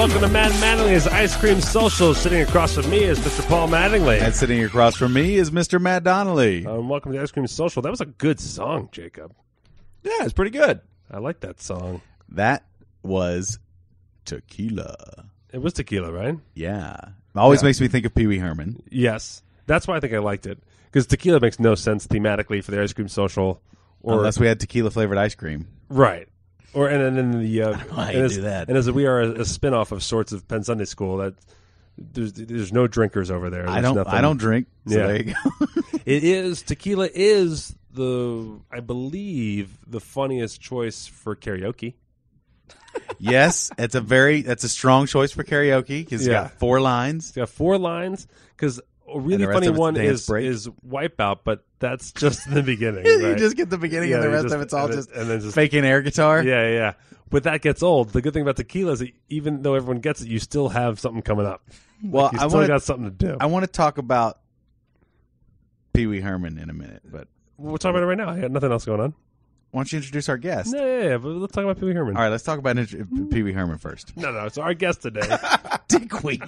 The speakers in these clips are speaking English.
Welcome to Matt Mattingly's Ice Cream Social. Sitting across from me is Mr. Paul Mattingly. And sitting across from me is Mr. Matt Donnelly. Welcome to Ice Cream Social. That was a good song, Jacob. Yeah, it's pretty good. I like that song. That was Tequila. It was Tequila, right? Yeah. Always makes me think of Pee Wee Herman. Yes. That's why I think I liked it. Because Tequila makes no sense thematically for the Ice Cream Social. Unless we had tequila-flavored ice cream. Right. And then the why you do that. And as we are a spin-off of sorts of Penn Sunday School, that there's no drinkers over there. I don't drink. So Yeah. there you go. Tequila is I believe the funniest choice for karaoke. Yes, that's a strong choice for karaoke because it's got 4 lines. It's got 4 lines because a really And the rest funny of it's one dance break. is Wipeout, but that's just the beginning. You Right? just get the beginning and the rest of it's all just just faking air guitar. Yeah. But that gets old. The good thing about Tequila is that even though everyone gets it, you still have something coming up. Well, You still got something to do. I want to talk about Pee Wee Herman in a minute, but We'll talk about it right now. I got nothing else going on. why don't you introduce our guest? Yeah, but let's talk about Pee Wee Herman. All right, let's talk about Pee Wee Herman first. No, it's our guest today. Dickweed.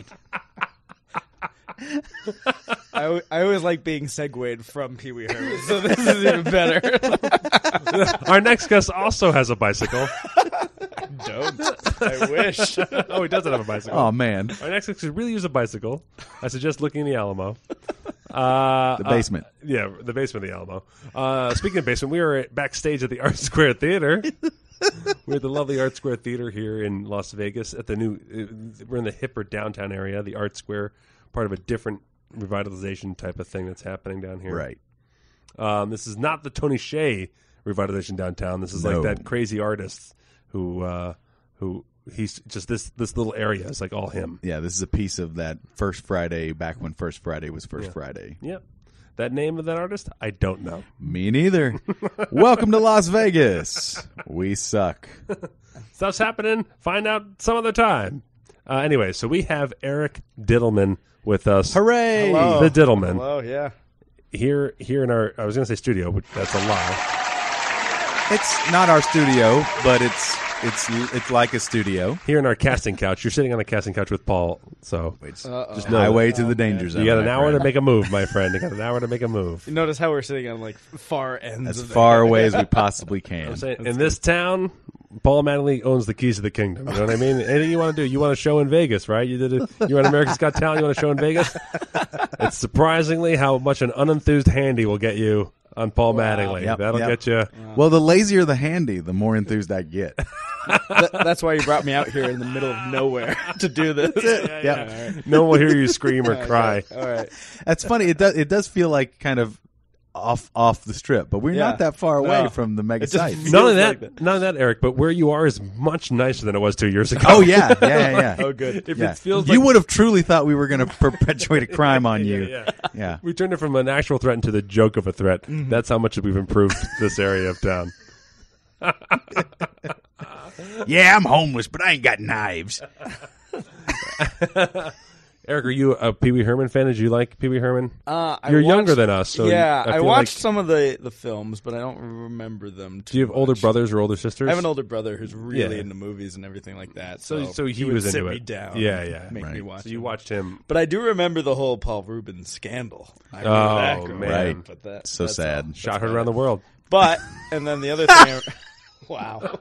I always like being segued from Pee Wee Herman, so this is even better. Our next guest also has a bicycle. Don't. I wish. Oh, he doesn't have a bicycle. Oh, man. Our next guest could really use a bicycle. I suggest looking in the Alamo. The basement. The basement of the Alamo. Speaking of basement, we are backstage at the Art Square Theater. We're at the lovely Art Square Theater here in Las Vegas. We're in the hipper downtown area, the Art Square, part of a different revitalization type of thing that's happening down here. Right. This is not the Tony Hsieh revitalization downtown. This is like that crazy artist who he's just this little area is like all him. Yeah, this is a piece of that First Friday back when First Friday was First Friday. Yep. That name of that artist, I don't know. Me neither. Welcome to Las Vegas. We suck. Stuff's happening. Find out some other time. Anyway, so we have Eric Dittelman with us. Hooray! Hello. The Dittelman. Hello, yeah. Here in our, I was going to say studio, but that's a lie. It's not our studio, but it's like a studio. Here in our casting couch. You're sitting on a casting couch with Paul, so just know Highway to the danger zone. you got an my hour friend. to make a move, my friend. You got an hour to make a move. You notice how we're sitting on like far ends as of far away as we possibly can. I'm saying, in this town, Paul Mattingly owns the keys to the kingdom. You know what I mean? Anything you want to do, you want a show in Vegas, right? You want America's Got Talent, you want a show in Vegas? It's surprisingly how much an unenthused handy will get you on Paul Mattingly. Yep, That'll yep. get you. Well, the lazier the handy, the more enthused I get. That's why you brought me out here in the middle of nowhere to do this. Yeah. No one will hear you scream or cry. All right. That's funny. It does feel like kind of off the strip, but we're Yeah. not that far away No. from the mega It just site. feels Not only like that, not only that, Eric, but where you are is much nicer than it was 2 years ago. Oh yeah. Oh, good. If Yeah. it feels You like would have truly thought we were going to perpetuate a crime on you. yeah. Yeah. We turned it from an actual threat into the joke of a threat. That's how much we've improved this area of town. Yeah, I'm homeless, but I ain't got knives. Eric, are you a Pee Wee Herman fan? Did you like Pee Wee Herman? I You're watched- younger than us, so yeah, I I feel watched like- some of the films, but I don't remember them. Do you have older much. brothers or older sisters? I have an older brother who's really Yeah. into movies and everything like that. So he would was sit into me it. down. Yeah, and yeah. Make me Right. watch. So you them. watched him. But I do remember the whole Paul Rubens scandal. I remember Oh, that growing man. up, but that, So that's sad. all. Shot That's heard about around the it. world. But and then the other thing. Wow.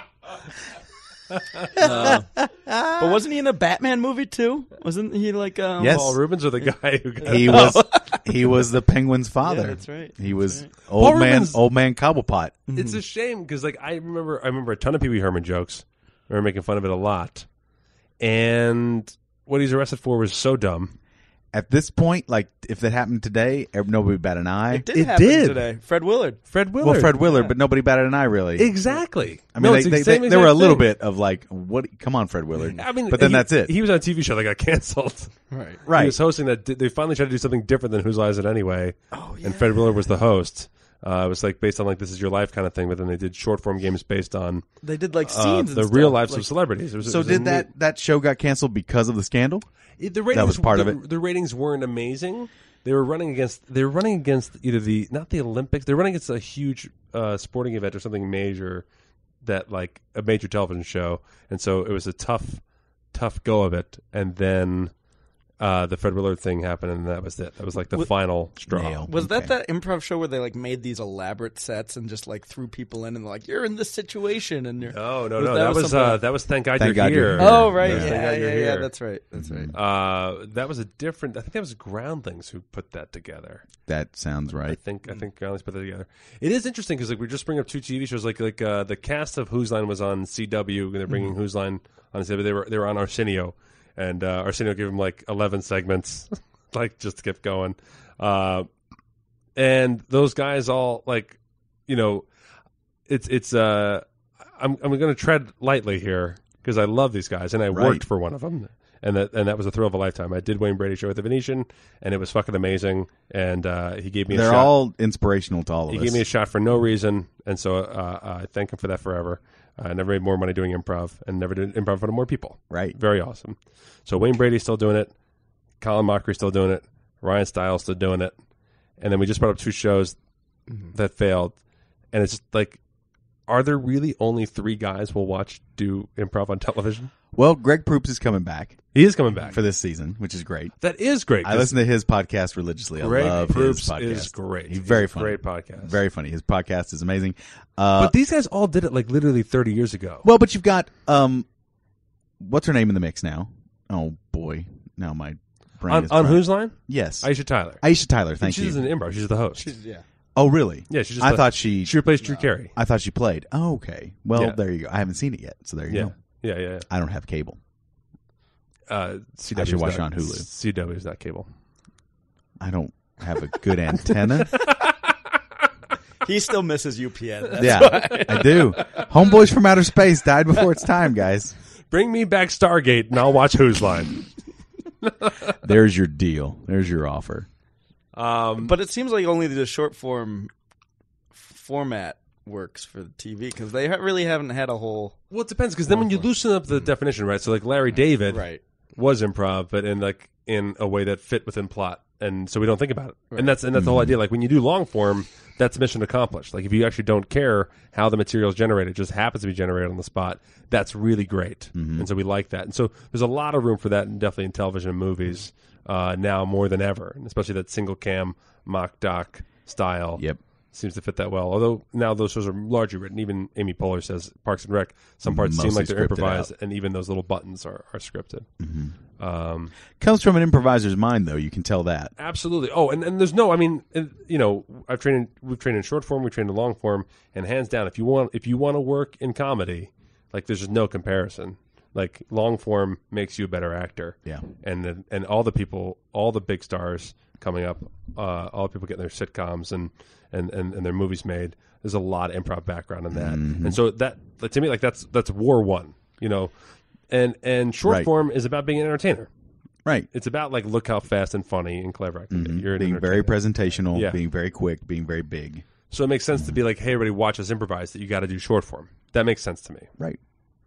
But wasn't he in a Batman movie too? Wasn't he like? Yes. Paul Rubens or the guy who got He was the Penguin's father. Yeah, that's right. He was That's right. Paul old man Rubens- Cobblepot. It's a shame because I remember a ton of Pee Wee Herman jokes. I remember making fun of it a lot. And what he's arrested for was so dumb. At this point, like if that happened today, nobody would bat an eye. It did It happen did. today. Fred Willard. Fred Willard. Well, Fred Willard, but nobody batted an eye really. Exactly. I mean, No, it's the same there were a exact little thing. bit of like, what? Come on, Fred Willard. I mean, but then that's it. He was on a TV show that got canceled. Right. Right. He was hosting that. They finally tried to do something different than Whose Line Is It Anyway? Oh, yeah. And Fred Willard was the host. It was like based on like This Is Your Life kind of thing, but then they did short form games based on They did like scenes. the and real stuff. lives Like, of celebrities. It was So did that show got canceled because of the scandal? The ratings, was part of it? The ratings weren't amazing. They were running against either not the Olympics. They were running against a huge sporting event or something major, that like a major television show, and so it was a tough tough go of it, and then the Fred Willard thing happened, and that was it. That was like the final straw. Nail. Was Okay. that improv show where they like made these elaborate sets and just like threw people in and they're like, you're in this situation and you're No. something- That was Thank God Thank You're God You're Here. Here. Oh right, Yeah. Thank yeah, God yeah, You're yeah, Here. that's right. That's right. That was a different. I think that was Groundlings who put that together. That sounds I right. think Groundlings put that together. It is interesting because like we just bring up two TV shows. Like the cast of Whose Line was on CW, and they're bringing Whose Line on CW. They were on Arsenio, and Arsenio gave them like 11 segments, like just to keep going. And those guys all like, you know, it's I'm going to tread lightly here because I love these guys and I Right. worked for one of them. And that was a thrill of a lifetime. I did Wayne Brady show at the Venetian, and it was fucking amazing. And he gave me a They're shot. all inspirational to all of He us. gave me a shot for no reason, and so I thank him for that forever. I never made more money doing improv, and never did improv for more people. Right. Very awesome. So Wayne Brady's still doing it. Colin Mockery's still doing it. Ryan Stiles still doing it. And then we just brought up two shows that failed, and it's just like, are there really only 3 guys we'll watch do improv on television? Well, Greg Proops is coming back He is coming back. for this season, which is great. That is great. I listen to his podcast religiously. I Greg love his Proops podcast. is great. He's very a funny. Great podcast. Very funny. His podcast is amazing. But these guys all did it like literally 30 years ago. Well, but you've got what's her name in the mix now? Oh boy, now my brain is On fried. Whose Line? Yes, Aisha Tyler. Aisha Tyler. Thank She's you. an improv. She's the host. Yeah. Oh, really? Yeah, she's just I the- thought she replaced Drew Carey. I thought she played. Oh, okay. Well, Yeah. there you go. I haven't seen it yet, so there you Yeah. go. Yeah. I don't have cable. CW I should watch it on Hulu. CW is not cable. I don't have a good antenna. He still misses UPN. That's Yeah, I do. Homeboys from Outer Space died before its time, guys. Bring me back Stargate, and I'll watch Whose Line. There's your deal. There's your offer. But it seems like only the short form format works for the TV because they really haven't had a whole Well, it depends, because then when you loosen up the definition, right? So like Larry David right. was improv, but in a way that fit within plot, and so we don't think about it. And that's the whole idea. Like when you do long form, that's mission accomplished. Like if you actually don't care how the material is generated, it just happens to be generated on the spot. That's really great, and so we like that. And so there's a lot of room for that, and definitely in television and movies now more than ever, and especially that single cam mock doc style. Yep. Seems to fit that well. Although now those shows are largely written. Even Amy Poehler says Parks and Rec, some parts seem Mostly like they're scripted improvised, out. and even those little buttons are scripted. Comes from an improviser's mind, though. You can tell that. Absolutely. Oh, and there's no. I mean, you know, we've trained in short form, we trained in long form, and hands down, if you want to work in comedy, like there's just no comparison. Like long form makes you a better actor. Yeah. And all the people, all the big stars coming up, all the people getting their sitcoms and their movies made. There's a lot of improv background in that, and so that to me, like that's war won. You know, and short Right. form is about being an entertainer. Right. It's about like look how fast and funny and clever I can be. You're an Being very entertainer. presentational, Yeah. being very quick, being very big. So it makes sense to be like, hey, everybody, watch us improvise. That you got to do short form. That makes sense to me. Right.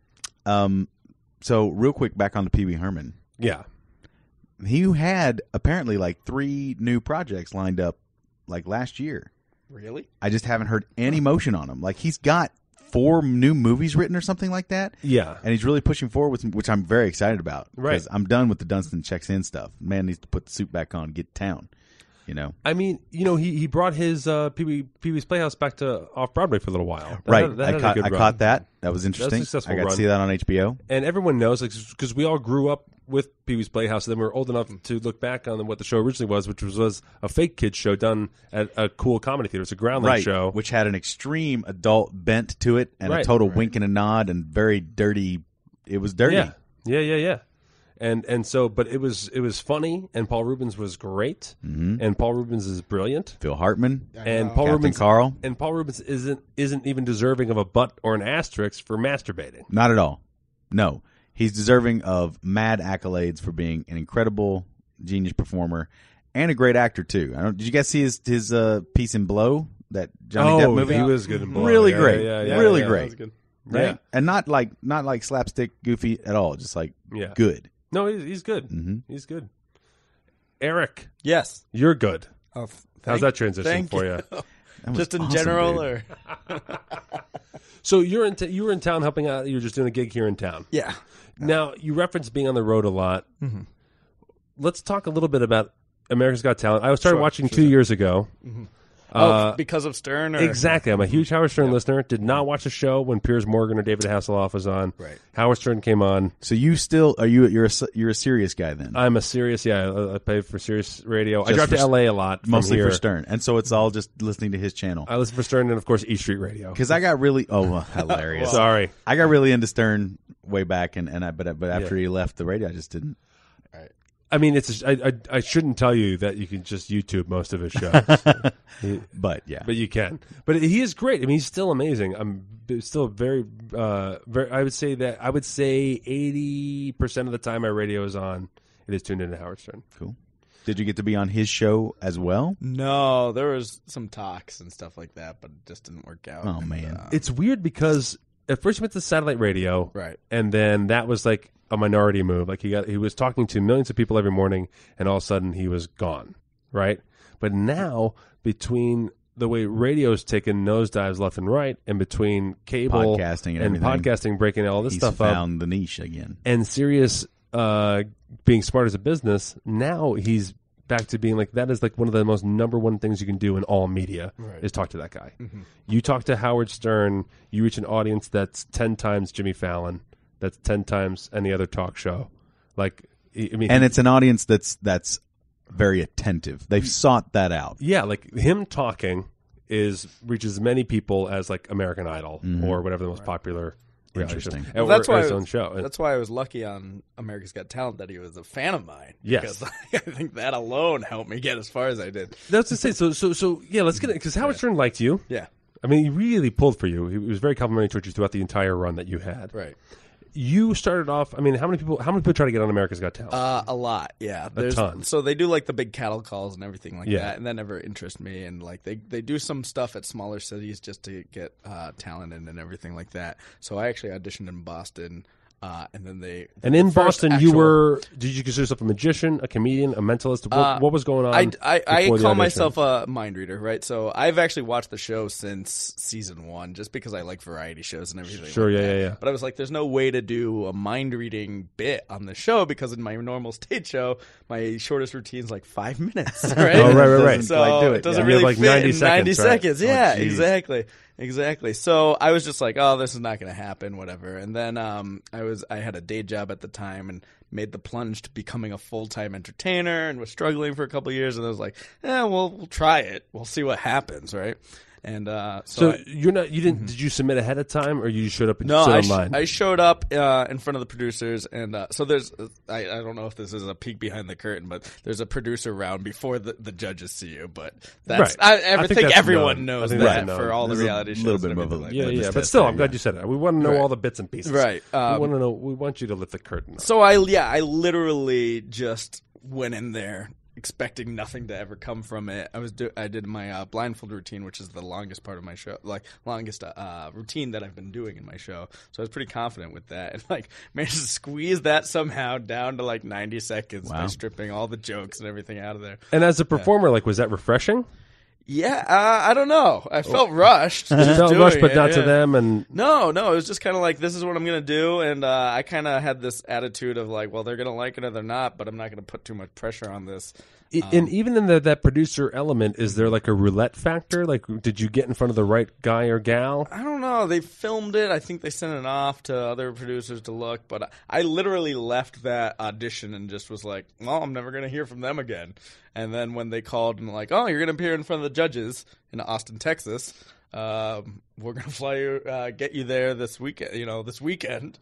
So real quick, back on to Pee Wee Herman. Yeah. He had apparently like 3 new projects lined up like last year. Really? I just haven't heard any motion on him. Like he's got 4 new movies written or something like that. Yeah. And he's really pushing forward with, which I'm very excited about. Right. Because I'm done with the Dunstan checks in stuff. Man needs to put the suit back on, and get to town. You know. I mean, you know, he brought his Pee Wee's Playhouse back to off Broadway for a little while. That Right. had- that had a I good run. caught that. That was interesting. successful I got run. to see that on HBO. And everyone knows, like, because we all grew up with Pee Wee's Playhouse, and then we were old enough to look back on what the show originally was, which was a fake kids show done at a cool comedy theater. It's a groundling Right. show. Which had an extreme adult bent to it and a Right. total wink and a nod and very dirty. It was dirty. Yeah. And so, but it was funny, and Paul Rubens was great, and Paul Rubens is brilliant, Phil Hartman. and Paul Captain Rubens Carl. and Paul Rubens isn't even deserving of a butt or an asterisk for masturbating. Not at all. No. He's deserving of mad accolades for being an incredible genius performer and a great actor too. Did you guys see his piece in Blow, that Johnny Depp movie? he was good in Blow. Really Yeah, great. yeah, Really yeah, great. that was good. Right? Yeah. And not like slapstick goofy at all, just like Yeah. good. No, he's good. He's good. Eric, Yes. you're good. Oh, How's that transition thank for you? was Just in awesome, general, dude. or So you were in town helping out. You were just doing a gig here in town. yeah. Now you referenced being on the road a lot. Mm-hmm. Let's talk a little bit about America's Got Talent. I started watching 2 years ago. Because of Stern? Or? Exactly. I'm a huge Howard Stern listener. Did not watch the show when Piers Morgan or David Hasselhoff was on. Right. Howard Stern came on. So you still are you're a serious guy then? I'm a serious. I pay for Sirius Radio. I Just drive to for- LA a lot. From Mostly here. for Stern, and so it's all just listening to his channel. I listen for Stern and of course E Street Radio. Because I got really hilarious. Sorry. I got really into Stern way back, but after he left the radio, I just didn't. I mean, I shouldn't tell you that you can just YouTube most of his shows. But yeah, But you can. But he is great. I mean, he's still amazing. I'm still very. I would say 80% of the time my radio is on, it is tuned into Howard Stern. cool. Did you get to be on his show as well? No, there was some talks and stuff like that, but it just didn't work out. Oh, man. It's weird because at first he went to satellite radio, Right. And then that was like a minority move. Like he was talking to millions of people every morning, and all of a sudden he was gone, right? But now between the way radio's taken nosedives left and right, and between cable Podcasting and everything. podcasting breaking all this He's stuff up, found the niche again. and Sirius being smart as a business, now he's back to being like, that is like one of the most number one things you can do in all media is talk to that guy. Mm-hmm. You talk to Howard Stern, you reach an audience that's 10 times Jimmy Fallon, that's 10 times any other talk show. Like, I mean, And it's an audience that's very attentive. They've sought that out. yeah, like him talking reaches as many people as like American Idol or whatever the most popular reality show. Interesting. Or That's why his own show. That's why I was lucky on America's Got Talent that he was a fan of mine. Yes. Because I think that alone helped me get as far as I did. That's to say. So yeah, let's get it because Howard Stern liked you. Yeah. I mean, he really pulled for you. He was very complimentary towards you throughout the entire run that you had. Right. You started off. I mean, how many people try to get on America's Got Talent? A lot, yeah. There's, ton. So they do like the big cattle calls and everything like Yeah. that, and that never interested me. And like they do some stuff at smaller cities just to get talent in and everything like that. So I actually auditioned in Boston, and then and in the first Boston, you actual- were. Did you consider yourself a magician, a comedian, a mentalist? What was going on? I before the call audition? myself a mind reader, right? So I've actually watched the show since season 1, just because I like variety shows and everything. Sure, like yeah, that. yeah. But I was like, there's no way to do a mind reading bit on the show because in my normal stage show, my shortest routine is like 5 minutes, right? Oh, right. Doesn't So quite do it it. doesn't Yeah. really You have like fit 90 in seconds, 90 right? seconds. Yeah, geez. exactly. So I was just like, oh, this is not going to happen, whatever. And then I had a day job at the time and made the plunge to becoming a full-time entertainer and was struggling for a couple of years. And I was like, we'll try it. We'll see what happens, right? And So you're not. You didn't. Did you submit ahead of time, or you showed up and no, stood online? I showed up in front of the producers, and so there's I don't know if this is a peek behind the curtain, but there's a producer round before the judges see you. But that's Right. I I think think that's everyone known. I knows think that that's for known. all the There's a reality shows. little bit and of a- everything like yeah, that. yeah. just But test still, there, I'm glad yeah. you said it. We want to know Right. all the bits and pieces. Right. We want to know. We want you to lift the curtain up. So I literally just went in there expecting nothing to ever come from it. I did my blindfold routine, which is the longest part of my show, like longest routine that I've been doing in my show. So I was pretty confident with that, and like managed to squeeze that somehow down to like 90 seconds by Wow. stripping all the jokes and everything out of there. And as a performer, like, was that refreshing? Yeah, I don't know. I felt rushed. You just felt doing rushed, but it, not to yeah. them. And No, it was just kind of like, this is what I'm going to do, and I kind of had this attitude of like, well, they're going to like it or they're not, but I'm not going to put too much pressure on this. and even in that producer element, is there like a roulette factor? Like, did you get in front of the right guy or gal? I don't know. They filmed it. I think they sent it off to other producers to look, but I literally left that audition and just was like, well, I'm never going to hear from them again. And then when they called and like, oh, you're going to appear in front of the judges in Austin, Texas, we're going to fly you, get you there this weekend. Can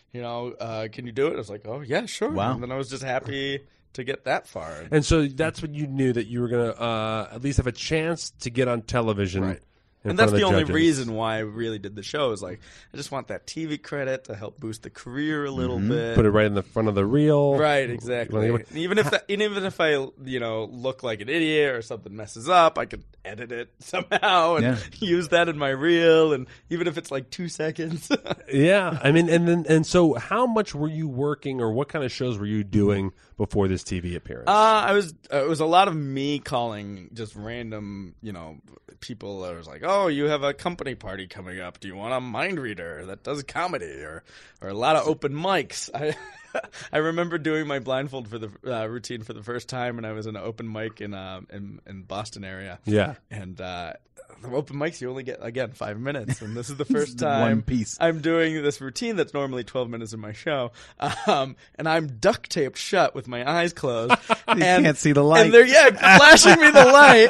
you do it? I was like, oh yeah, sure. Wow. And then I was just happy to get that far. And so that's when you knew that you were going to at least have a chance to get on television Right. And front that's of the only judges. reason why I really did the show is like I just want that TV credit to help boost the career a little bit. Put it right in the front of the reel. Right, exactly. Well, And even if I look like an idiot or something messes up, I could edit it somehow and use that in my reel, and even if it's like 2 seconds. Yeah, I mean, and so how much were you working, or what kind of shows were you doing before this TV appearance? It was a lot of me calling just random, people that was like, oh, you have a company party coming up. Do you want a mind reader that does comedy, or a lot of open mics? I remember doing my blindfold for the routine for the first time, and I was in an open mic in Boston area. Yeah, and the open mics you only get 5 minutes, and this is the first time One piece. I'm doing this routine that's normally 12 minutes in my show, and I'm duct taped shut with my eyes closed. You can't see the light. And they're flashing me the light.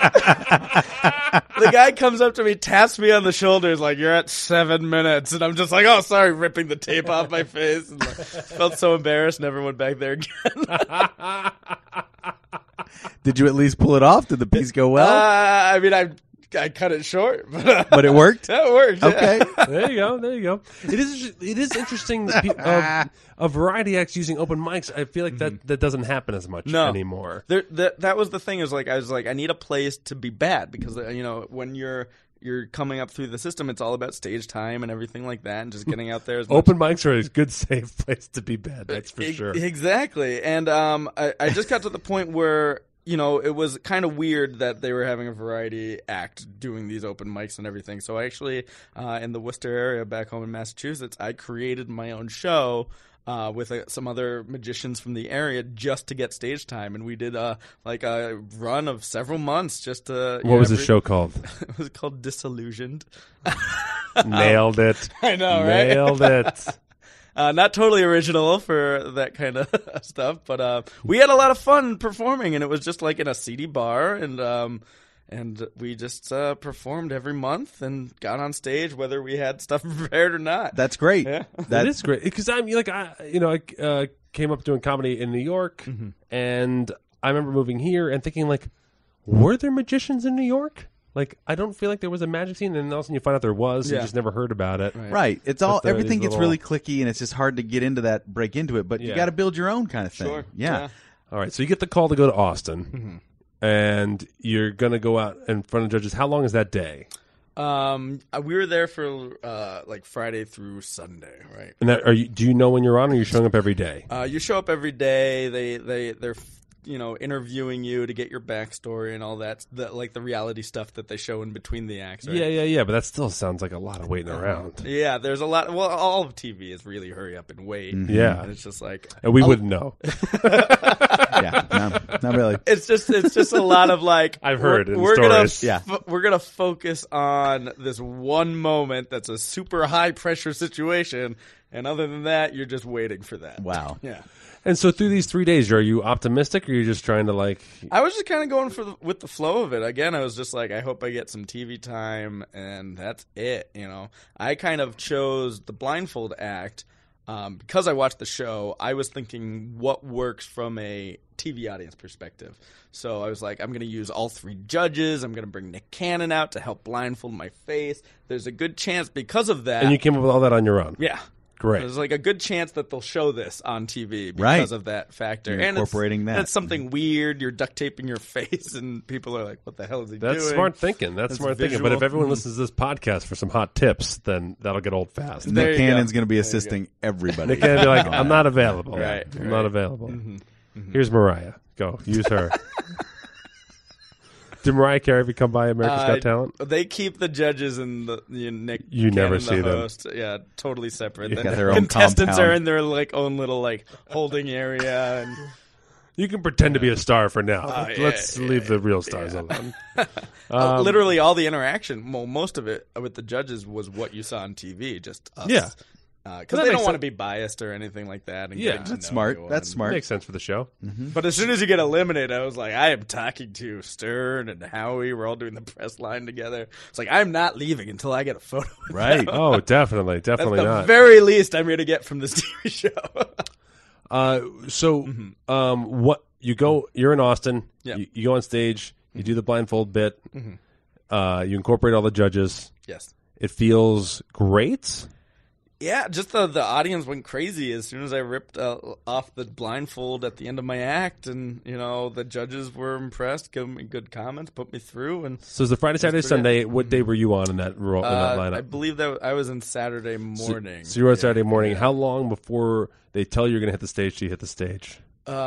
The guy comes up to me, taps me on the shoulders like, "You're at 7 minutes," and I'm just like, "Oh, sorry," ripping the tape off my face. And felt so embarrassed. Never went back there again. Did you at least pull it off? Did the piece go well? I mean, I cut it short, But it worked? That worked. Yeah. Okay. there you go. It is interesting that a variety acts using open mics. I feel like that doesn't happen as much anymore. That was the thing. I was like, I need a place to be bad, because when you're coming up through the system, it's all about stage time and everything like that, and just getting out there. Open mics are a good, safe place to be bad. That's for sure. Exactly. And I just got to the point where it was kind of weird that they were having a variety act doing these open mics and everything. So I actually, in the Worcester area back home in Massachusetts, I created my own show with some other magicians from the area just to get stage time. And we did a run of several months just to... What was the show called? It was called Disillusioned. Nailed it. I know, right? Nailed it. Not totally original for that kind of stuff, but we had a lot of fun performing, and it was just like in a seedy bar, and we just performed every month and got on stage whether we had stuff prepared or not. That's great. Yeah. That is great, because I came up doing comedy in New York, and I remember moving here and thinking, like, were there magicians in New York? Like, I don't feel like there was a magic scene, and all of a sudden you find out there was, and you just never heard about it. Right. It's all everything gets really clicky, and it's just hard to get into that, break into it. But you got to build your own kind of thing. Sure. Yeah. All right. So you get the call to go to Austin, and you're gonna go out in front of judges. How long is that day? We were there for Friday through Sunday, right? And do you know when you're on, or are you showing up every day? You show up every day. They're interviewing you to get your backstory and all that, the reality stuff that they show in between the acts. Right? Yeah. But that still sounds like a lot of waiting around. Yeah, there's a lot. Well, all of TV is really hurry up and wait. Yeah, and it's just like, and we wouldn't know. Yeah, no, not really. It's just a lot of like. I've heard in stories. We're gonna focus on this one moment that's a super high pressure situation, and other than that, you're just waiting for that. Wow. Yeah. And so through these 3 days, are you optimistic, or are you just trying to like... I was just kind of going with the flow of it. Again, I was just like, I hope I get some TV time, and that's it, I kind of chose the blindfold act because I watched the show. I was thinking what works from a TV audience perspective. So I was like, I'm going to use all 3 judges. I'm going to bring Nick Cannon out to help blindfold my face. There's a good chance because of that... And you came up with all that on your own? Yeah. Great. There's like a good chance that they'll show this on TV because of that factor. You're and incorporating that. It's something weird. You're duct taping your face, and people are like, "What the hell is he doing?" That's smart thinking. That's smart thinking. But if everyone listens to this podcast for some hot tips, then that'll get old fast. Nick Cannon's going to be assisting everybody. Nick Cannon be like, "I'm not available. Right. I'm not available." Here's Mariah. Go use her. Did Mariah Carey ever come by America's Got Talent? They keep the judges and the Nick. You Cannon, never see the them. host. Yeah, totally separate. They The got their own contestants compound. are in their own little holding area. And You can pretend to be a star for now. yeah, Let's leave the real stars alone. literally all the interaction, most of it with the judges was what you saw on TV. Just us. Yeah. Because they don't want to be biased or anything like that. And getting to That's know smart. everyone. That's smart. Makes sense for the show. But as soon as you get eliminated, I was like, I am talking to Stern and Howie. We're all doing the press line together. It's like, I'm not leaving until I get a photo with Right. them. Oh, definitely. That's Definitely the not. very least I'm going to get from this TV show. What you go? You're in Austin. Yeah. You go on stage. You do the blindfold bit. You incorporate all the judges. Yes. It feels great. Yeah, just the audience went crazy as soon as I ripped off the blindfold at the end of my act, and the judges were impressed, gave me good comments, put me through. And So it was the Friday, Saturday, Sunday. What day were you on in that role in that lineup? I believe that I was in Saturday morning. So you were on Saturday morning. How long before they tell you you're going to hit the stage do you hit the stage?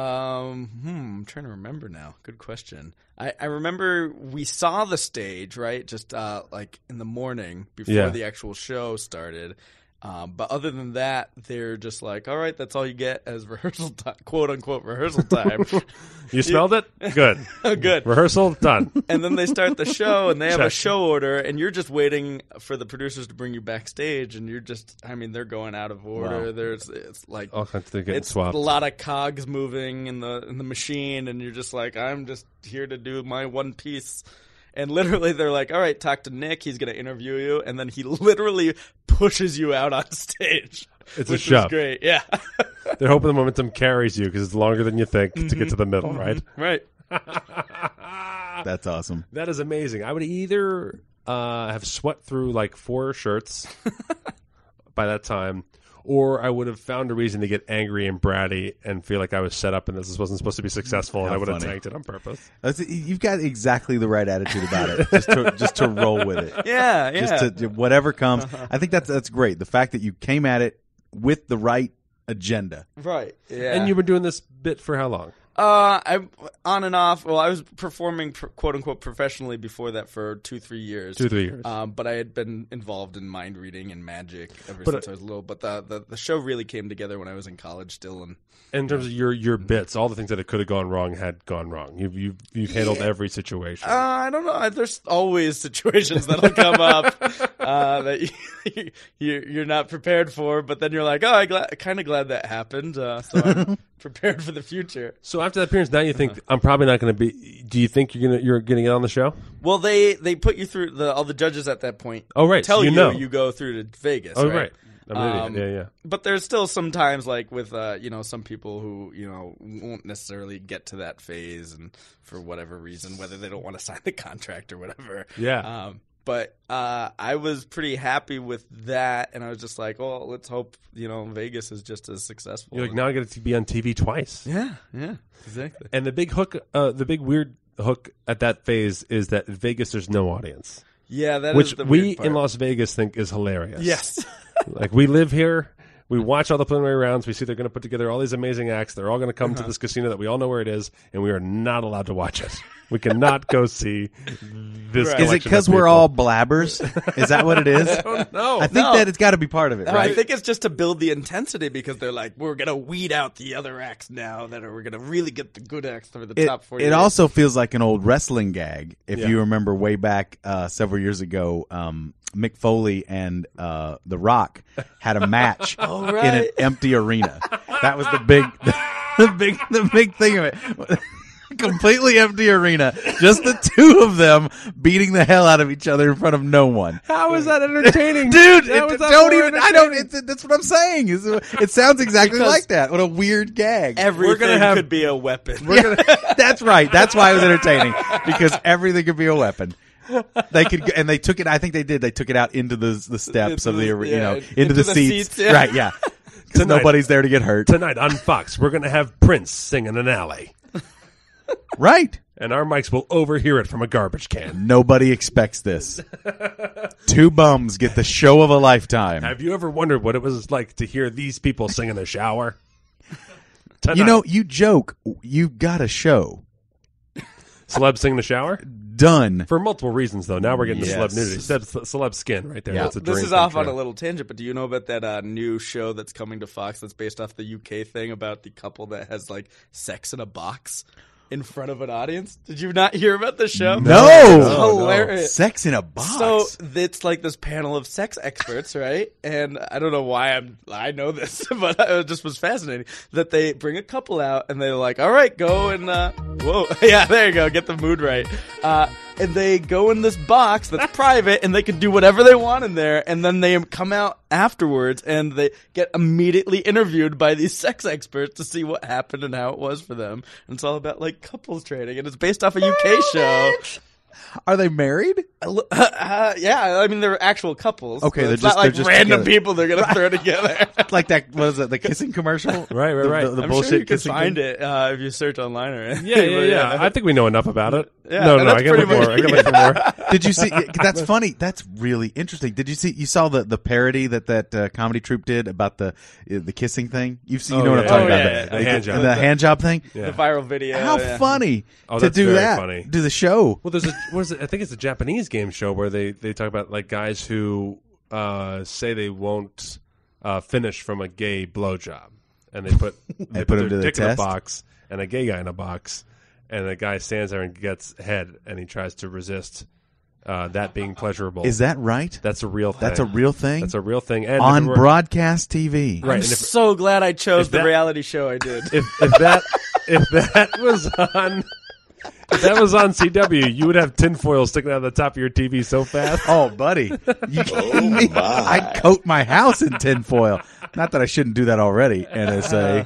I'm trying to remember now. Good question. I remember we saw the stage, right? Just like in the morning before the actual show started. But other than that, they're just like, all right, that's all you get as rehearsal time, quote unquote rehearsal time. You smelled it? Good. Good. Rehearsal done. And then they start the show, and they have a Check. show order, and you're just waiting for the producers to bring you backstage, and you're just, they're going out of order. Wow. It's like All kinds of things getting it's swapped. a lot of cogs moving in the machine, and you're just like, I'm just here to do my one piece. And literally, they're like, all right, talk to Nick. He's going to interview you. And then he literally pushes you out on stage. It's which a shove. is great. Yeah. They're hoping the momentum carries you because it's longer than you think to get to the middle, right? Right. That's awesome. That is amazing. I would either have sweat through like 4 shirts by that time, or I would have found a reason to get angry and bratty and feel like I was set up and this wasn't supposed to be successful, and How I would have funny. tanked it on purpose. You've got exactly the right attitude about it. Just to roll with it. Yeah. Yeah. Just to whatever comes. I think that's great. The fact that you came at it with the right agenda. right. Yeah. And you've been doing this bit for how long? I'm on and off. Well, I was performing quote unquote professionally before that for 2-3 years. 2-3 years. But I had been involved in mind reading and magic ever But, since I was little. But the show really came together when I was in college still. And In terms of your bits, all the things that it could have gone wrong had gone wrong. You've handled every situation. I don't know. There's always situations that'll come up that you're not prepared for. But then you're like, oh, I'm kind of glad that happened. So I'm prepared for the future. So after that appearance, now you think I'm probably not going to be. Do you think you're going to get on the show? Well, they put you through all the judges at that point. Oh, right. Tell So you know. you go through to Vegas. Oh, right. right. I'm an idiot. Yeah. But there's still some times like with some people who won't necessarily get to that phase, and for whatever reason, whether they don't want to sign the contract or whatever. Yeah. But I was pretty happy with that, and I was just like, well, let's hope Vegas is just as successful. You're like, now I get to be on TV twice. Yeah, exactly. And the big hook, the big weird hook at that phase is that in Vegas there's no audience, Yeah, that which is the we weird part. in Las Vegas think is hilarious. Yes. Like we live here. We watch all the preliminary rounds. We see they're going to put together all these amazing acts. They're all going to come to this casino that we all know where it is, and we are not allowed to watch it. We cannot go see this. Right. Is it because we're all blabbers? Is that what it is? No? I think that it's got to be part of it, No, right? I think it's just to build the intensity because they're like, we're going to weed out the other acts now we're going to really get the good acts for the top 40. It also feels like an old wrestling gag. If Yeah. you remember way back several years ago, Mick Foley and The Rock had a match in an right. empty arena. That was the big thing of it. Completely empty arena, just the two of them beating the hell out of each other in front of no one. How is that entertaining, Dude, How is that don't more even. I don't. entertaining? That's what I'm saying. It sounds exactly Because like that. What a weird gag. Everything have- could be a weapon. That's right. That's why it was entertaining, because everything could be a weapon. They could, and they took it. I think they did. They took it out into the steps of the, into the seats. yeah. Right? Yeah. Because Tonight. nobody's there to get hurt. Tonight on Fox, we're going to have Prince sing in an alley, Right. and our mics will overhear it from a garbage can. Nobody expects this. Two bums get the show of a lifetime. Have you ever wondered what it was like to hear these people sing in the shower? Tonight, You know, you joke. You've got a show celebs sing in the shower done. for multiple reasons, though. Now we're getting to Yes. celeb nudity, celeb skin, right there. Yeah. That's a This dream is come off on true. a little tangent, but do you know about that new show that's coming to Fox that's based off the UK thing about the couple that has like sex in a box in front of an audience? Did you not hear about the show? No. It's No, no. hilarious. Sex in a box. So it's like this panel of sex experts, right? And I don't know why I know this, but it just was fascinating that they bring a couple out and they're like, all right, go and whoa, yeah, there you go, get the mood right. And they go in this box that's private, and they can do whatever they want in there. And then they come out afterwards, and they get immediately interviewed by these sex experts to see what happened and how it was for them. And it's all about like couples training, and it's based off a UK show. Are they married? Yeah, I mean they're actual couples. Okay, so they're it's just- not like they're just random together. people they're gonna throw together. Like that? What is it? The kissing commercial? Right. The I'm bullshit sure you can kissing find thing? it if you search online or anything. Yeah. I think we know enough about it. Yeah, no, and I that's got to look pretty more. much- I got to look for more. Did you see? That's funny. That's really interesting. Did you see? You saw the parody that comedy troupe did about the kissing thing. You know what I'm yeah, talking yeah, about? yeah, the hand job. The hand job thing. Yeah. The viral video. How yeah. funny Oh, to that's do very that. funny. Do the show. Well, there's what is it? I think it's a Japanese game show where they talk about like guys who say they won't finish from a gay blowjob, and they put put their them to the dick in a test? box and a gay guy in a box, and the guy stands there and gets head, and he tries to resist that being pleasurable. Is that right? That's a real thing. That's a real thing. That's a real thing. And on if it were- broadcast TV. Right. I'm and if- so glad I chose if the that- reality show I did. if that was on. If that was on CW, you would have tinfoil sticking out of the top of your TV so fast. Oh, buddy, you kidding me? I'd coat my house in tinfoil. Not that I shouldn't do that already. NSA.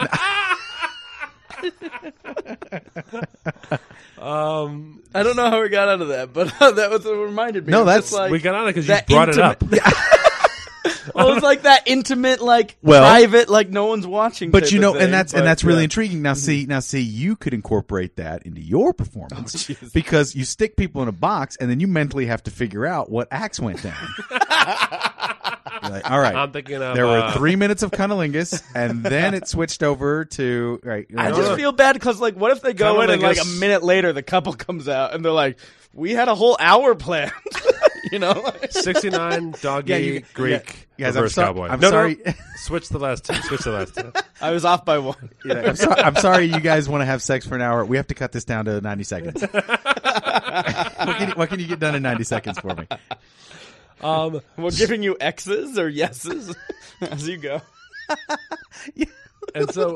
I don't know how we got out of that, but that was what reminded me. No, It was that's- just like We got on it because you that brought it up. Well, it was like that intimate, like Well- private, like no one's watching. But type you of know, thing, and that's but, really yeah. intriguing. Now see, you could incorporate that into your performance jeez. because you stick people in a box, and then you mentally have to figure out what acts went down. You're like, all right, I'm thinking of there were 3 minutes of cunnilingus, and then it switched over to right. I no, just no. feel bad because, like, what if they go in and like a Cunnilingus. minute later the couple comes out and they're like, "We had a whole hour planned," you know? 69 doggy Yeah, you- Greek yeah, guys, I'm reverse so- cowboy. I'm No, sorry. no. Switch the last two. Switch the last two. I was off by one. Yeah, I'm sorry you guys want to have sex for an hour. We have to cut this down to 90 seconds. What can you get done in 90 seconds for me? We're giving you X's or yeses as you go. And so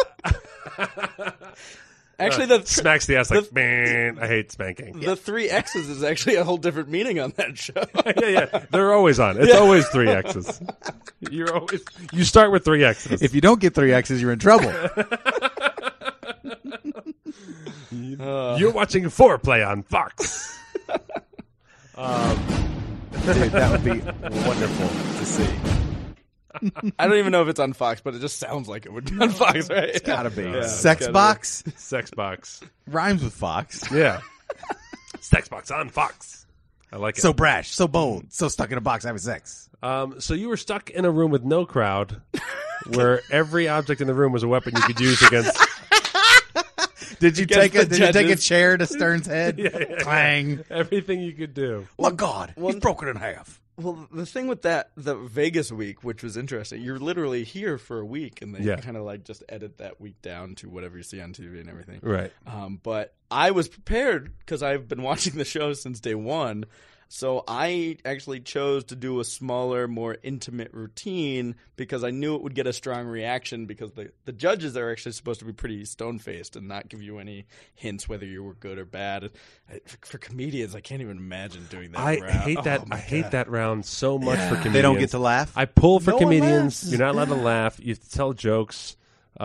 Actually, the smacks the ass like, man, I hate spanking. the three X's is actually a whole different meaning on that show. Yeah. They're always on. It's always 3 X's. You start with 3 X's. If you don't get 3 X's, you're in trouble. You're watching Foreplay on Fox. Dude, that would be wonderful to see. I don't even know if it's on Fox, but it just sounds like it would be on Fox, right? It's Gotta be. it's Sex gotta box Sex box. rhymes with Fox. Yeah. Sex box on Fox. I like it. So brash, so bold, so stuck in a box having sex. So you were stuck in a room with no crowd, where every object in the room was a weapon you could use against. Did you Against take a the Did you take a judges. chair to Stern's head? Clang! Everything you could do. My God, he's broken in half. Well, the thing with the Vegas week, which was interesting, you're literally here for a week, and they Yeah. kind of like just edit that week down to whatever you see on TV and everything. Right. But I was prepared because I've been watching the show since day one. So I actually chose to do a smaller, more intimate routine because I knew it would get a strong reaction because the judges are actually supposed to be pretty stone-faced and not give you any hints whether you were good or bad. For comedians, I can't even imagine doing that I round. hate that. Oh, my I hate God. that round so much for comedians. They don't get to laugh. I pull for No one comedians. laughs. You're not allowed to laugh. You have to tell jokes.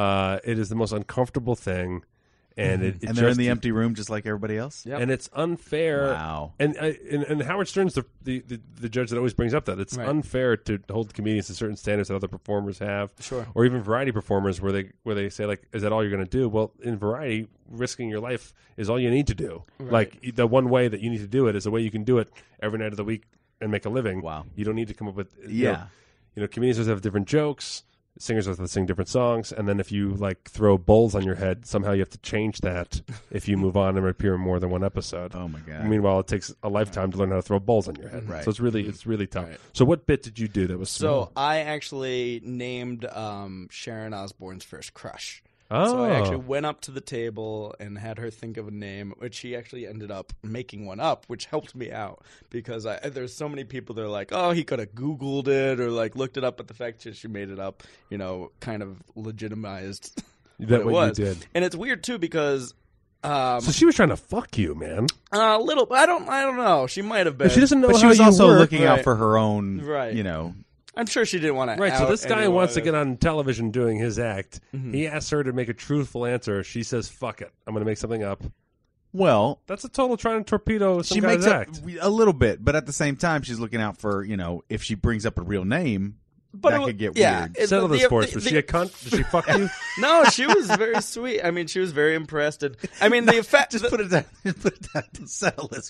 It is the most uncomfortable thing, and it and they're in just- the empty room just like everybody else. Yep. and it's unfair. Wow. And Howard Stern's the judge that always brings up that it's Right. unfair to hold comedians to certain standards that other performers have, Sure. or even variety performers where they say like, is that all you're going to do? Well, in variety, risking your life is all you need to do. Right. Like the one way that you need to do it is the way you can do it every night of the week and make a living. Wow. You don't need to come up with Yeah. comedians have different jokes. Singers have to sing different songs, and then if you like throw bowls on your head, somehow you have to change that if you move on and appear in more than one episode. Oh my God. Meanwhile, it takes a lifetime to learn how to throw bowls on your head. Right. So it's really tough. Right. So what bit did you do that was small? So I actually named Sharon Osbourne's first crush. Oh. So I actually went up to the table and had her think of a name, which she actually ended up making one up, which helped me out because there's so many people that are like, oh, he could have Googled it or like looked it up, but the fact that she made it up, kind of legitimized That it what was. you did. And it's weird too because So she was trying to fuck you, man. a little. I don't know. She might have been. But she doesn't know But how she was you also work. looking out Right. for her own, Right. I'm sure she didn't want to. Right, so this guy wants to get on. on television doing his act. Mm-hmm. He asks her to make a truthful answer. She says, fuck it. I'm going to make something up. Well, That's a total trying to torpedo some she guy's makes act. a little bit, but at the same time, she's looking out for, if she brings up a real name, that could get weird. Settle this for us. Was she a cunt? Did she fuck you? No, she was very sweet. I mean, she was very impressed. And, I mean, the effect. Just put it down. Put it down to settle this.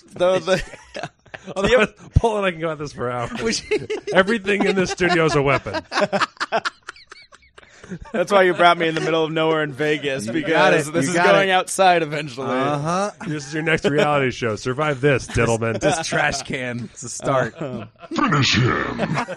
Paul and I can go at this for hours. Everything in this studio is a weapon. That's why you brought me in the middle of nowhere in Vegas, because this is going outside eventually. This is your next reality show. Survive this, Diddleman. This trash can. It's a start. Finish him.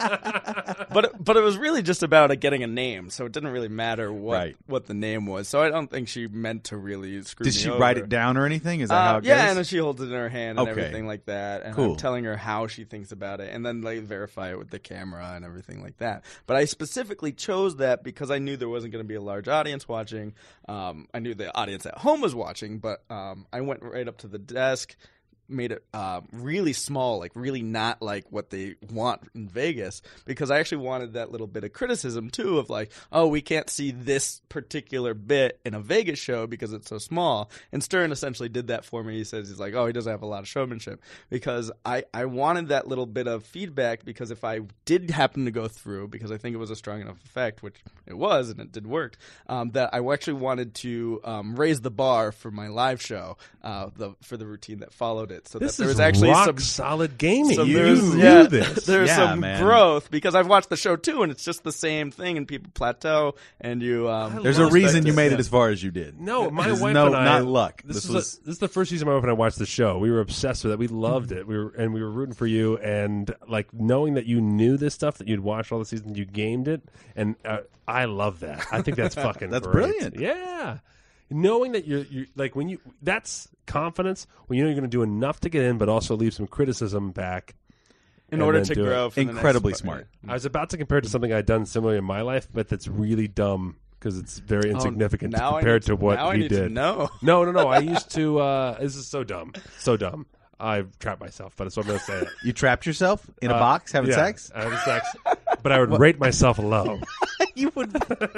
But it was really just about getting a name, so it didn't really matter Right. what the name was. So I don't think she meant to really screw me Did she over. write it down or anything? Is that how it goes? Yeah, and then she holds it in her hand and Okay. everything like that. And Cool. I'm telling her how she thinks about it, and then verify it with the camera and everything like that. But I specifically chose that because I knew there wasn't going to be a large audience watching. I knew the audience at home was watching, but I went right up to the desk, made it really small, like really not like what they want in Vegas, because I actually wanted that little bit of criticism too of like, oh, we can't see this particular bit in a Vegas show because it's so small. And Stern essentially did that for me. He says, he's like, oh, he doesn't have a lot of showmanship, because I wanted that little bit of feedback, because if I did happen to go through, because I think it was a strong enough effect, which it was, and it did work, that I actually wanted to raise the bar for my live show, for the routine that followed it. So This that there is was actually rock some solid gaming. some- You there's knew this. there's Yeah, some man. growth, because I've watched the show too, and it's just the same thing, and people plateau, and you. There's a love reason that. you made it as far as you did. No, my There's wife no, and I. not luck. This was is the first season my wife and I watched the show. We were obsessed with it. We loved it. We were rooting for you, and like knowing that you knew this stuff, that you'd watched all the seasons, you gamed it, and I love that. I think that's fucking. That's great. brilliant. Yeah, knowing that you're like that's confidence when you know you're going to do enough to get in, but also leave some criticism back. in and order then to do it. grow, for the next incredibly part. smart. I was about to compare it to something I'd done similar in my life, but that's really dumb because it's very insignificant now I compared need to what now I he need to did. know. No. I used to. This is so dumb. So dumb. I've trapped myself, but so I'm going to say it. You trapped yourself in a box having Yeah, sex? having sex. But I would rate myself low. You would.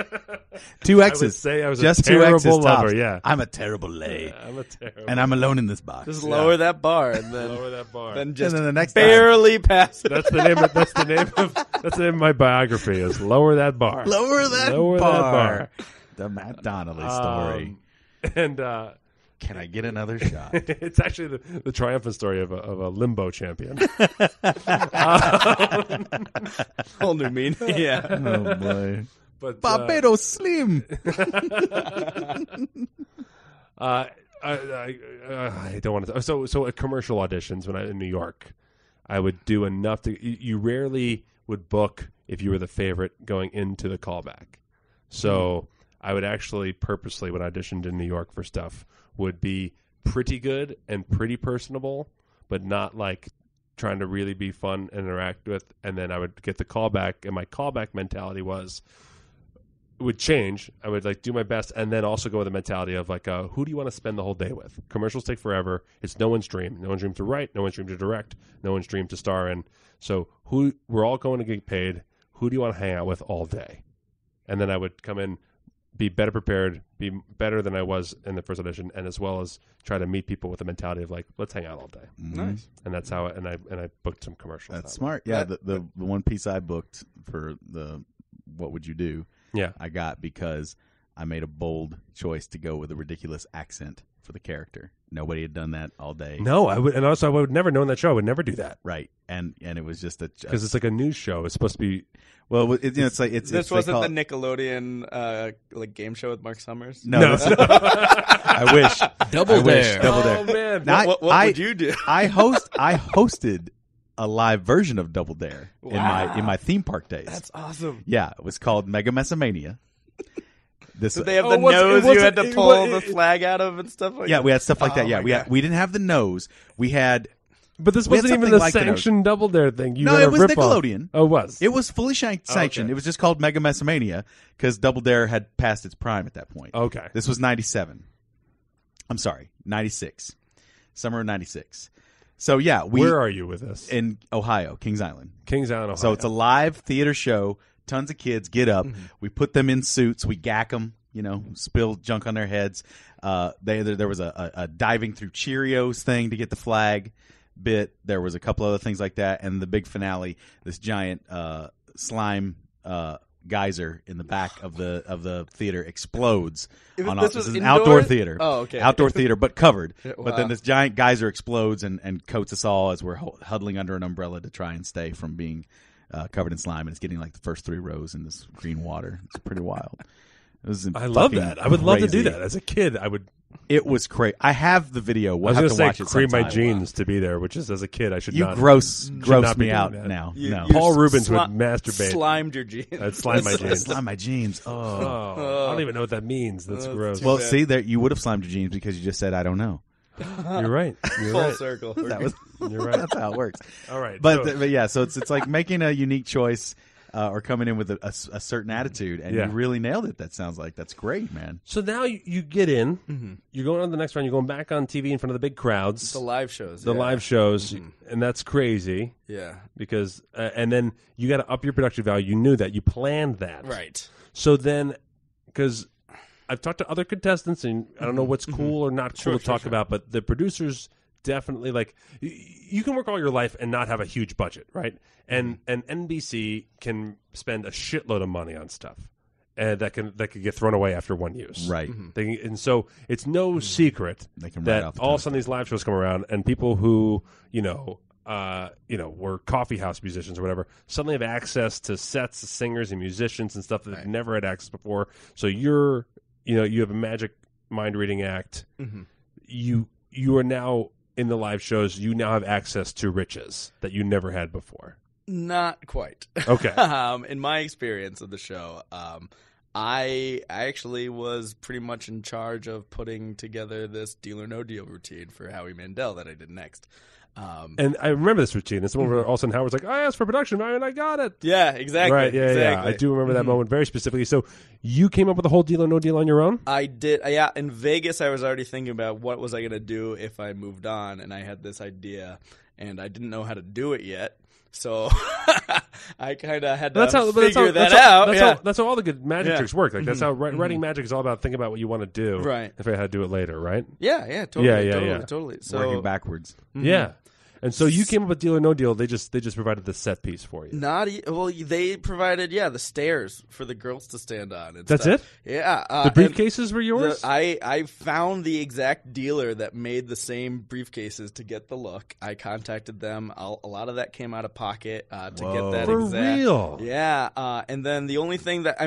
Two X's. I would say I was Just a 2 terrible X's lover. tops. Yeah, I'm a terrible lay. I'm a terrible. And I'm alone in this box. Just lower that bar, and then lower that bar. then just then the next time- barely pass it. That's the name. That's the name of my biography. Is lower that bar. Lower that Lower bar. that bar. The Matt Donnelly story. And Can I get another shot? it's actually the triumphant story of a limbo champion. Whole new meaning. Yeah. Oh boy. But Barbados Slim. I don't want to. So at commercial auditions when I in New York, I would do enough to. You rarely would book if you were the favorite going into the callback. So I would actually purposely, when I auditioned in New York for stuff, would be pretty good and pretty personable, but not like trying to really be fun and interact with. And then I would get the callback, and my callback mentality would change. I would like do my best, and then also go with the mentality of like, who do you want to spend the whole day with? Commercials take forever. It's no one's dream. No one's dream to write. No one's dream to direct. No one's dream to star in. So we're all going to get paid. Who do you want to hang out with all day? And then I would come in, be better prepared, be better than I was in the first audition, and as well as try to meet people with the mentality of like, let's hang out all day. Nice. And that's how. And I booked some commercials. That's that way. smart. Yeah, the one piece I booked for the What Would You Do? Yeah. I got because I made a bold choice to go with a ridiculous accent for the character. Nobody had done that all day. No, I would, and also I would never know in that show. I would never do that Right. And it was just because it's like a news show. It's supposed to be. well, it's like it's This it's, they wasn't call the it- Nickelodeon like game show with Mark Summers. No, I wish. Double I wish. Dare. Double Dare. Oh man, Now, What I would you do? I hosted a live version of Double Dare in my theme park days. That's awesome. Yeah, it was called Mega Messamania. This Did they have Oh, the what's- nose what's you had it- to it- pull what- the flag out of and stuff like yeah, that? we had stuff like Oh that. Yeah, my God. we didn't have the nose. We had but this we had wasn't even something the like the nose. sanctioned Double Dare thing. You No, got it a was rip-off. Nickelodeon. Oh, it was. It was fully sanctioned. Okay. It was just called Mega Messamania because Double Dare had passed its prime at that point. Okay. This was 97. I'm sorry, 96. Summer of 96. So yeah, Where are you with this? in Ohio, Kings Island. Kings Island, Ohio. So it's a live theater show. Tons of kids get up. We put them in suits. We gack them. spill junk on their heads. There was a diving through Cheerios thing to get the flag bit. There was a couple other things like that, and the big finale, this giant slime geyser in the back of the theater explodes. This is an outdoor theater. Oh, okay. Outdoor theater, but covered. Wow. But then this giant geyser explodes and coats us all as we're huddling under an umbrella to try and stay from being covered in slime. And it's getting like the first 3 rows in this green water. It's pretty wild. I love that. I would love to do crazy. that. As a kid, I would. It was crazy. I have the video. We'll I have was to going watch to it say cream my sometime. jeans to be there, which is as a kid I should You not. gross not be me doing out that. now. You- No. you Paul Rubens would sli- masturbate. Slimed your jeans. I'd slime my jeans. Slime my jeans. Oh. Oh, I don't even know what that means. That's gross. too Well, bad. see, there you would have slimed your jeans because you just said I don't know. You're right. You're Full right. circle. That was You're right. that's how it works. All right. But so- but yeah, so it's like making a unique choice or coming in with a certain attitude, and Yeah. you really nailed it. That sounds like that's great, man. So now you get in, you're going on the next round, you're going back on TV in front of the big crowds, The live shows. the yeah. live shows, and that's crazy Yeah. because, and then you got to up your production value. You knew that. You planned that. Right. So then, because I've talked to other contestants, and I don't know what's cool or not cool to talk about, but the producers definitely like you can work all your life and not have a huge budget, right? And NBC can spend a shitload of money on stuff, and that could get thrown away after one use, Right. And so it's no secret They can write that off the all of a toast. sudden these live shows come around, and people who were coffee house musicians or whatever suddenly have access to sets of singers and musicians and stuff that they've never had access before. So you have a magic mind reading act. You are now in the live shows. You now have access to riches that you never had before. Not quite. Okay. In my experience of the show, I actually was pretty much in charge of putting together this Deal or No Deal routine for Howie Mandel that I did next. And I remember this routine. It's the one where all of a sudden Howard's like, I asked for production value and I got it. Yeah, exactly. Right, yeah, exactly. I do remember that moment very specifically. So you came up with the whole Deal or No Deal on your own? I did. Yeah, in Vegas, I was already thinking about what was I going to do if I moved on, and I had this idea, and I didn't know how to do it yet. So I kind of had to figure that out. That's how all the good magic Yeah. tricks work. Like that's how writing magic is all about. Thinking about what you want to do, Right. And figure out how to do it later, right? Yeah, totally. Yeah. Totally. So Working backwards. Yeah. And so you came up with Deal or No Deal. They just provided the set piece for you. they provided the stairs for the girls to stand on. And That's stuff. it? Yeah. The briefcases were yours? I found the exact dealer that made the same briefcases to get the look. I contacted them. A lot of that came out of pocket to get that For exact. real? Yeah. And then the only thing that I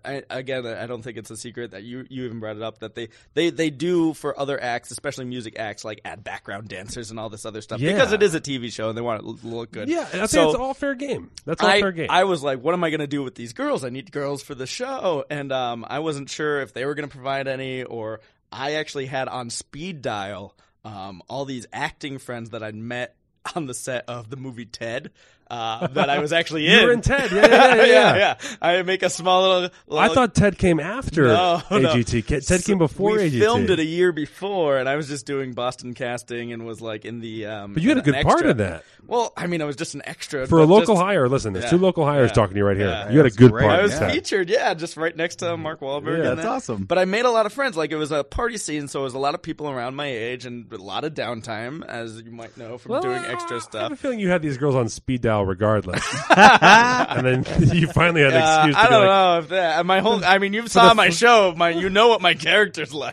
don't think it's a secret that you even brought it up that they do for other acts, especially music acts, like add background dancers and all this other stuff Yeah. because it is a TV show and they want it to look good. Yeah, I think So it's all fair game. That's all fair game. I was like, what am I going to do with these girls? I need girls for the show. And I wasn't sure if they were going to provide any, or I actually had on speed dial all these acting friends that I'd met on the set of the movie Ted that I was actually in. You were in Ted. Yeah. I make a small little I thought Ted came after No. AGT. Ted came before we AGT. filmed it a year before, and I was just doing Boston casting and was like in the. But you had a good part in that. Well, I mean, I was just an extra For a but local just- hire, listen, there's Yeah. 2 local hires Yeah. talking to you right here. Yeah. You had a That's good great. part. I in was Ted. featured, just right next to Mark Wahlberg. Yeah, in that's that. awesome. But I made a lot of friends. Like, it was a party scene, so it was a lot of people around my age and a lot of downtime, as you might know from doing extra I have a stuff. feeling you had these girls on speed dial regardless. And then you finally had an excuse to I be don't like, know if that. My whole. I mean, you saw my show. You know what my character's like.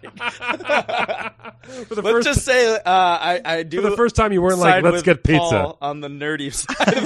for the Let's first just say I do. for the first time you weren't like, side let's with get pizza. Paul on the nerdy side.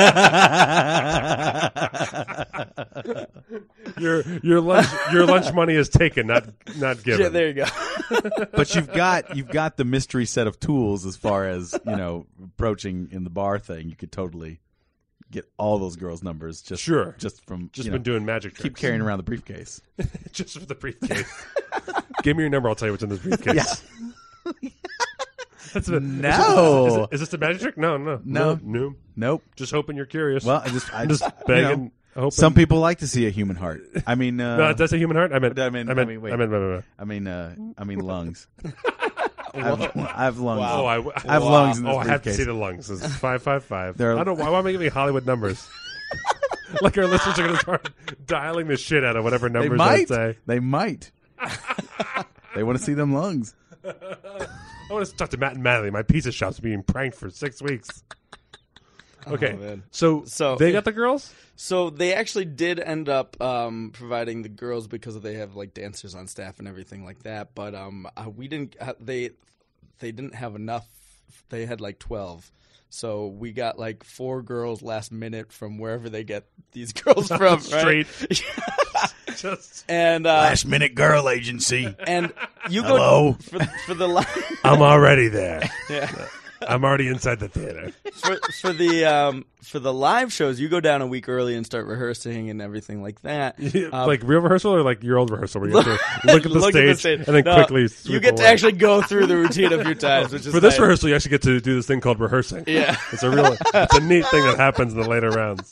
Of Your lunch money is taken, not given. yeah, there you go. But you've got the mystery set of tools as far as approaching in the bar thing. You could totally get all those girls' numbers just from been doing magic tricks. keep carrying around the briefcase. Just for the briefcase. Give me your number. I'll tell you what's in this briefcase. Yeah. That's No. Is this a magic trick? No. No. Nope. Just hoping you're curious. Well, I I'm just begging. Hoping. some people like to see a human heart. I mean, No, that's a human heart. I mean, wait. I mean lungs. I have lungs. Wow. I have lungs in this I have to briefcase. see the lungs. It's 555. They're- I don't know why am I giving Hollywood numbers? Like our listeners are going to start dialing the shit out of whatever They numbers I might. say. They might. They want to see them lungs. I want to talk to Matt and Madeline. My pizza shop's being pranked for 6 weeks. Okay, man. so they got the girls? So they actually did end up providing the girls because they have like dancers on staff and everything like that. But we didn't. They didn't have enough. They had like 12. So we got like 4 girls last minute from wherever they get these girls from. Straight. Right? And Last minute girl agency. and you Hello? go for the live. I'm already there. Yeah. I'm already inside the theater. For the live shows, you go down a week early and start rehearsing and everything like that. Like real rehearsal or like your old rehearsal where you have to look at the stage and then quickly you sweep get to away. actually go through the routine a few times, which is For this nice. rehearsal, you actually get to do this thing called rehearsing. Yeah. It's a neat thing that happens in the later rounds.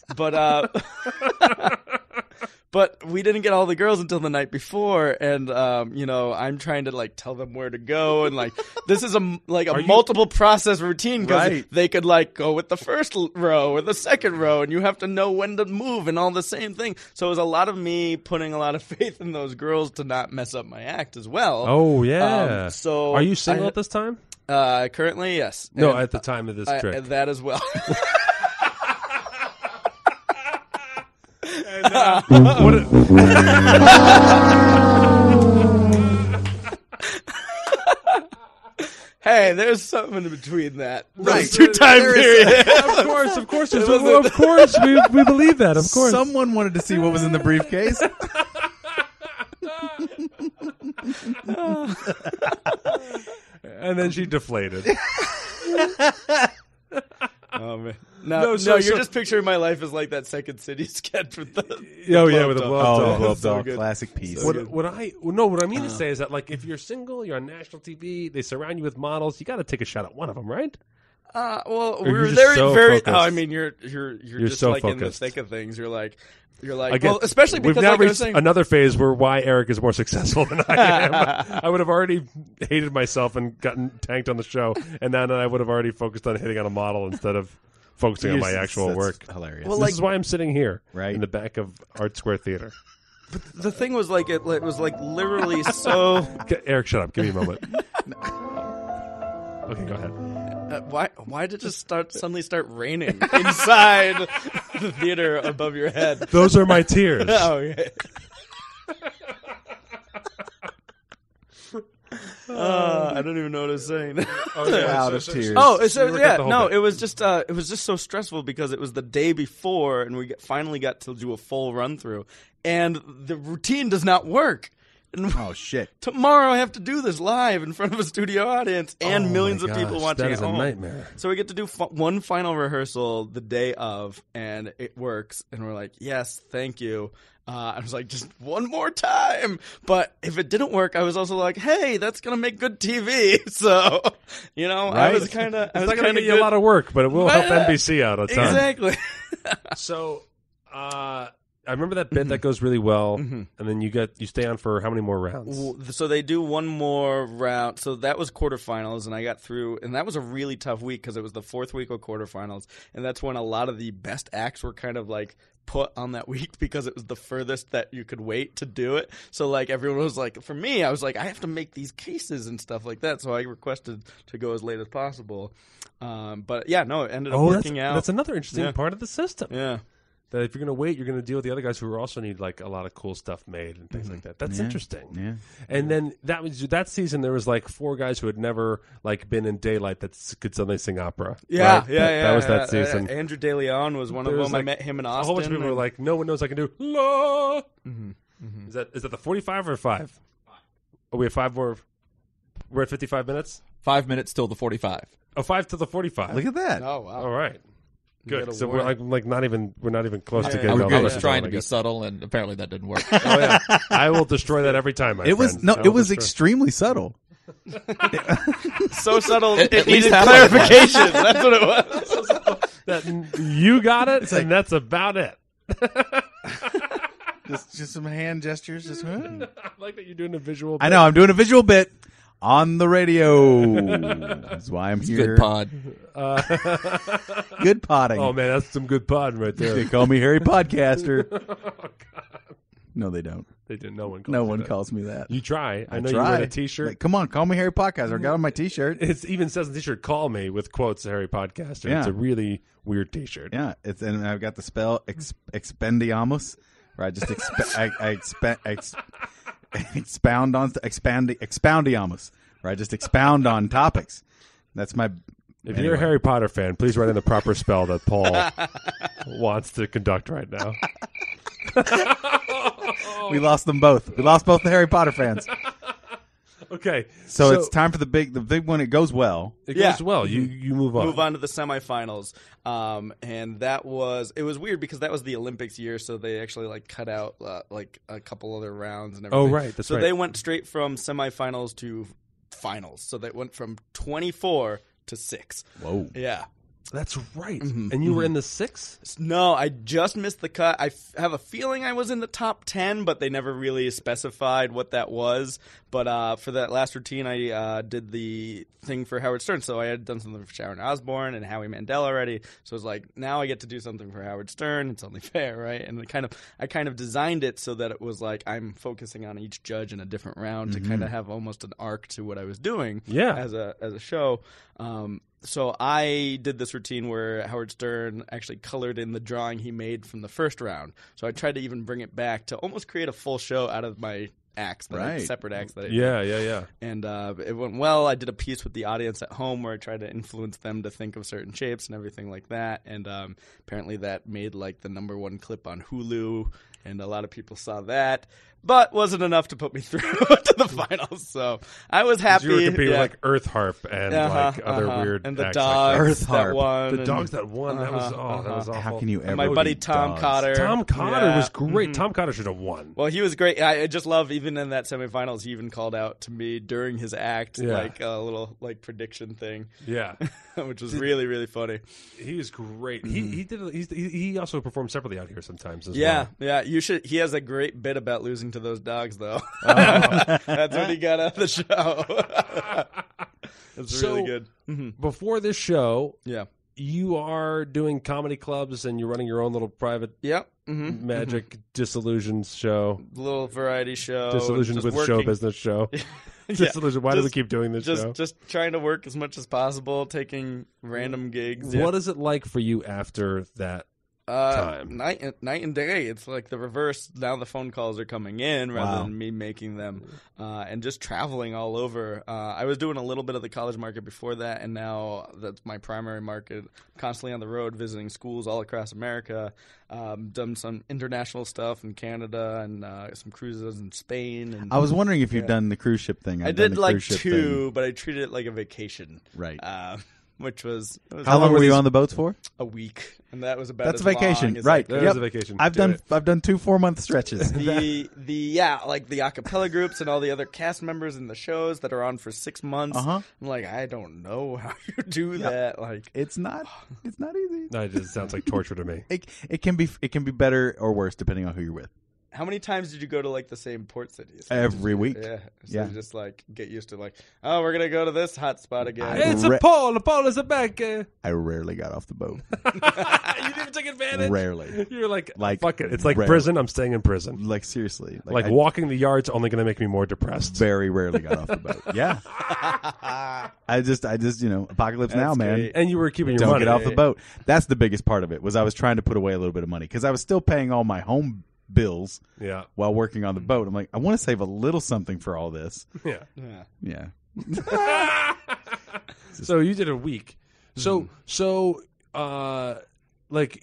But we didn't get all the girls until the night before, and I'm trying to like tell them where to go, and like this is a multiple process routine because Right. they could like go with the first row or the second row, and you have to know when to move and all the same thing. So it was a lot of me putting a lot of faith in those girls to not mess up my act as well. Oh, yeah. So Are you single at this time? Currently, yes. No, And at the time of this trick. that as well. Hey, there's something in between that. Right. Those 2 time period. Of course. Of course, we believe that. Of course. Someone wanted to see what was in the briefcase. And then she deflated. Oh man! No, No, so- you're just picturing my life as like that Second City sketch with the. Oh yeah, with the blow blow Oh, up the doll. Glove So Doll, good. classic piece. What I mean to say is that like if you're single, you're on national TV, they surround you with models, you got to take a shot at one of them, right? Well, Or we you're were just very, so very. focused. Oh, I mean, you're just so like in the focused. thick of things. You're like, Again, well, especially because we've now like I was reached saying, another phase where why Eric is more successful than I am. I would have already hated myself and gotten tanked on the show, and then I would have already focused on hitting on a model instead of focusing on my actual That's work. Hilarious. Well, This is why I'm sitting here, Right. in the back of Art Square Theater. the thing was like it was like literally so. Eric, shut up. Give me a moment. Okay, go ahead. Why did it just suddenly start raining inside the theater above your head? Those are my tears. Oh, okay. I don't even know what I was saying. Cloud of tears. Oh, So so you yeah, got the whole no, bit. it was just so stressful because it was the day before, and we finally got to do a full run through, and the routine does not work. And Oh, shit. tomorrow I have to do this live in front of a studio audience and Oh, millions my of people gosh, watching that at is a home. nightmare. So we get to do one final rehearsal the day of, and it works. And we're like, yes, thank you. I was like, just one more time. But if it didn't work, I was also like, hey, that's going to make good TV. So, I was kind of, It's not going to get you a lot of work, but it will help NBC out a ton. Exactly. So, I remember that bit that goes really well, Mm-hmm. and then you stay on for how many more rounds? So they do one more round. So that was quarterfinals, and I got through. And that was a really tough week because it was the 4th week of quarterfinals, and that's when a lot of the best acts were kind of like put on that week because it was the furthest that you could wait to do it. So like everyone was like, for me, I was like, I have to make these cases and stuff like that. So I requested to go as late as possible. But yeah, no, it ended up working out. That's another interesting Yeah. part of the system. Yeah. That if you're going to wait, you're going to deal with the other guys who also need like a lot of cool stuff made and things like that. That's interesting. Yeah. And then that season there was like 4 guys who had never like been in daylight that could suddenly sing opera. Yeah, right? yeah, That was that season. Andrew De Leon was one There of was, them. I like, met him in Austin. A whole bunch of people were and- like, no one knows I can do la. Mm-hmm. Is that the 45 or 5? Oh, we have 5 more. We're at 55 minutes. 5 minutes till the 45. Oh, 5 to the 45. Look at that. Oh, wow. All right. got Good. a So word. we're not even close to Yeah. getting I all was this trying done, to I be guess. subtle, and apparently that didn't work. Oh yeah, I will destroy that every time. My It was friend. no. I It will was destroy- extremely subtle. So subtle, At it least needed half of it. clarification. That's what it was. that you got it, and that's about it. Just some hand gestures. Just. I like that you're doing a visual. I know. I'm doing a visual bit on the radio. That's why I'm here. Good pod. Good potting. Oh man, that's some good pod right They there. call me Harry Podcaster. No, they don't. They didn't. No one. Calls No you one that. calls me that. You try. I know try. you wear a T-shirt. Like, come on, call me Harry Podcast. I got on my T-shirt. It even says on the T-shirt, "Call me" with quotes, Harry Podcaster. Yeah. It's a really weird T-shirt. Yeah, and I've got the spell expendiamos, where I just expoundiamos, where I just expound on topics. That's my. If you're a Harry Potter fan, please write in the proper spell that Paul wants to conduct right now. We lost them both. We lost both the Harry Potter fans. Okay, So it's time for the big one. It goes well. It Yeah. goes well. You move on. Move on to the semifinals, and it was weird because that was the Olympics year, so they actually like cut out like a couple other rounds and everything. Oh, right, that's so right. they went straight from semifinals to finals. So they went from 24 to 6. Whoa. Yeah. That's right. And you were in the 6? No, I just missed the cut. I have a feeling I was in the top 10, but they never really specified what that was. But for that last routine, I did the thing for Howard Stern. So I had done something for Sharon Osbourne and Howie Mandel already. So it was like, now I get to do something for Howard Stern. It's only fair, right? And I kind of designed it so that it was like I'm focusing on each judge in a different round to kind of have almost an arc to what I was doing as a show. So I did this routine where Howard Stern actually colored in the drawing he made from the first round. So I tried to even bring it back to almost create a full show out of my acts, separate acts that I did. Yeah. And it went well. I did a piece with the audience at home where I tried to influence them to think of certain shapes and everything like that. And apparently that made like the #1 clip on Hulu, and a lot of people saw that. But wasn't enough to put me through to the finals. So I was happy. You were competing with like Earth Harp and like other weird and the acts dogs like Earth that Harp. won. the dogs that won. That was that was awful. How can you ever? And my buddy beat Tom dogs? Cotter. Tom Cotter Yeah. was great. Tom Cotter should have won. Well, he was great. I just love, even in that semifinals, he even called out to me during his act, Yeah. like a little like prediction thing, Yeah, which was really, really funny. he was great. He also performed separately out here sometimes as Yeah, well. yeah. You should. He has a great bit about losing to those dogs, though. That's what he got out of the show. It's really good. Before this show, Yeah. you are doing comedy clubs and you're running your own little private Yep. Mm-hmm. magic disillusions show. Little variety show. Disillusioned just with working. show business show. Yeah, Disillusioned. Why do we just- keep doing this show? Just trying to work as much as possible, taking random gigs. Yeah. What is it like for you after that time? Night and day. It's like the reverse. Now the phone calls are coming in rather Wow. than me making them, and just traveling all over. I was doing a little bit of the college market before that, and now that's my primary market. Constantly on the road, visiting schools all across America. Done some international stuff in Canada and some cruises in Spain. And I was wondering if you've done the cruise ship thing. I I've done did the like cruise ship 2, but I treated it like a vacation. Right. Which was How long were you on the boats for? a week, and that was about That's as a vacation, long as I right? could. That is a vacation. I've Do done it. 2 4-month stretches. Like the acapella groups and all the other cast members in the shows that are on for 6 months. Uh-huh. I'm like, I don't know how you do that. Like, It's not easy. No, it just sounds like torture to me. It can be better or worse depending on who you're with. how many times did you go to like the same port cities? Every week. Yeah. So Yeah. you just like get used to like, oh, we're gonna go to this hot spot again. It's a Paul. Paul is a back. You I rarely got off the boat. didn't even take advantage. Rarely. You're like, Like, fuck it. It's like rarely. prison. I'm staying in prison. Like seriously. Like I walking the yard's only going to make me more depressed. very rarely got off the boat. Yeah. I just apocalypse now, man. great. And you were keeping your Don't money. get off the boat. That's the biggest part of it. Was I was trying to put away a little bit of money because I was still paying all my home bills Yeah. while working on the boat. I'm like, I want to save a little something for all this. Yeah. Yeah. Yeah. So you did a week. Mm-hmm. So, like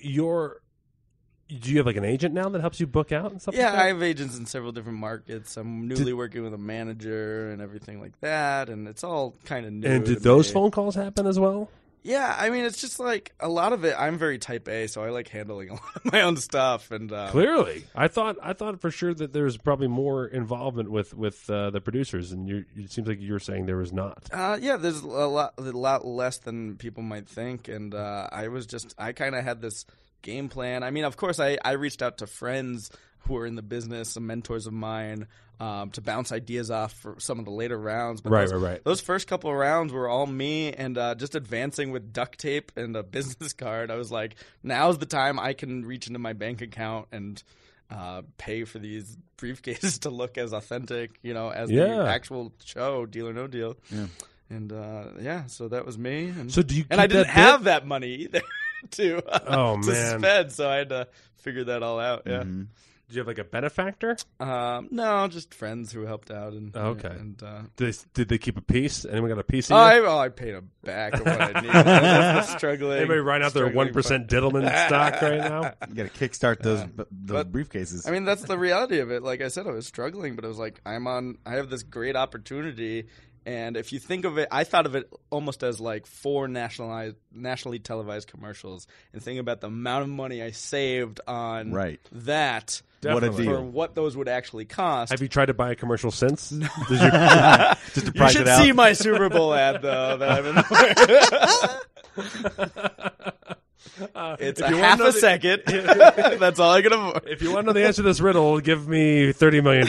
do you have like an agent now that helps you book out and stuff? Yeah, like I that? have agents in several different markets. I'm newly working with a manager and everything like that, and it's all kind of new. And did to those me. phone calls happen as well? Yeah, I mean, it's just like a lot of it. I'm very type A, so I like handling a lot of my own stuff. And Clearly, I thought for sure that there was probably more involvement with the producers, and it seems like you're saying there was not. yeah, there's a lot less than people might think. And I kind of had this game plan. I mean, of course, I reached out to friends who are in the business, some mentors of mine, to bounce ideas off for some of the later rounds. But Right. Those first couple of rounds were all me and just advancing with duct tape and a business card. I was like, now's the time I can reach into my bank account and pay for these briefcases to look as authentic, as Yeah. the actual show, Deal or No Deal. Yeah. And so that was me. And, So do you and I keep didn't that have that money either to Oh, to man. spend, so I had to figure that all out. Yeah. Mhm. Do you have like a benefactor? No, just friends who helped out. And Okay. And Did they keep a piece? Anyone got a piece of you? I paid them back of what I needed. I was struggling. Anybody writing out their struggling 1% Diddleman stock right now? You got to kickstart those But- briefcases. I mean, that's the reality of it. Like I said, I was struggling, but it was like I have this great opportunity, and if you think of it, I thought of it almost as like 4 nationally televised commercials, and think about the amount of money I saved on Right. that. What a Definitely. deal. For what those would actually cost. Have you tried to buy a commercial since? Did you? Just to You price should it out. see my Super Bowl ad though. That I've been. It's If a you wanna half know a the- second. That's all I can afford. If you want to know the answer to this riddle, give me $30 million.